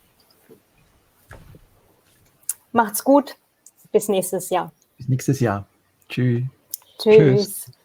Speaker 1: Macht's gut. Bis nächstes Jahr.
Speaker 2: Bis nächstes Jahr. Tschüss.
Speaker 1: Tschüss.
Speaker 4: Tschüss.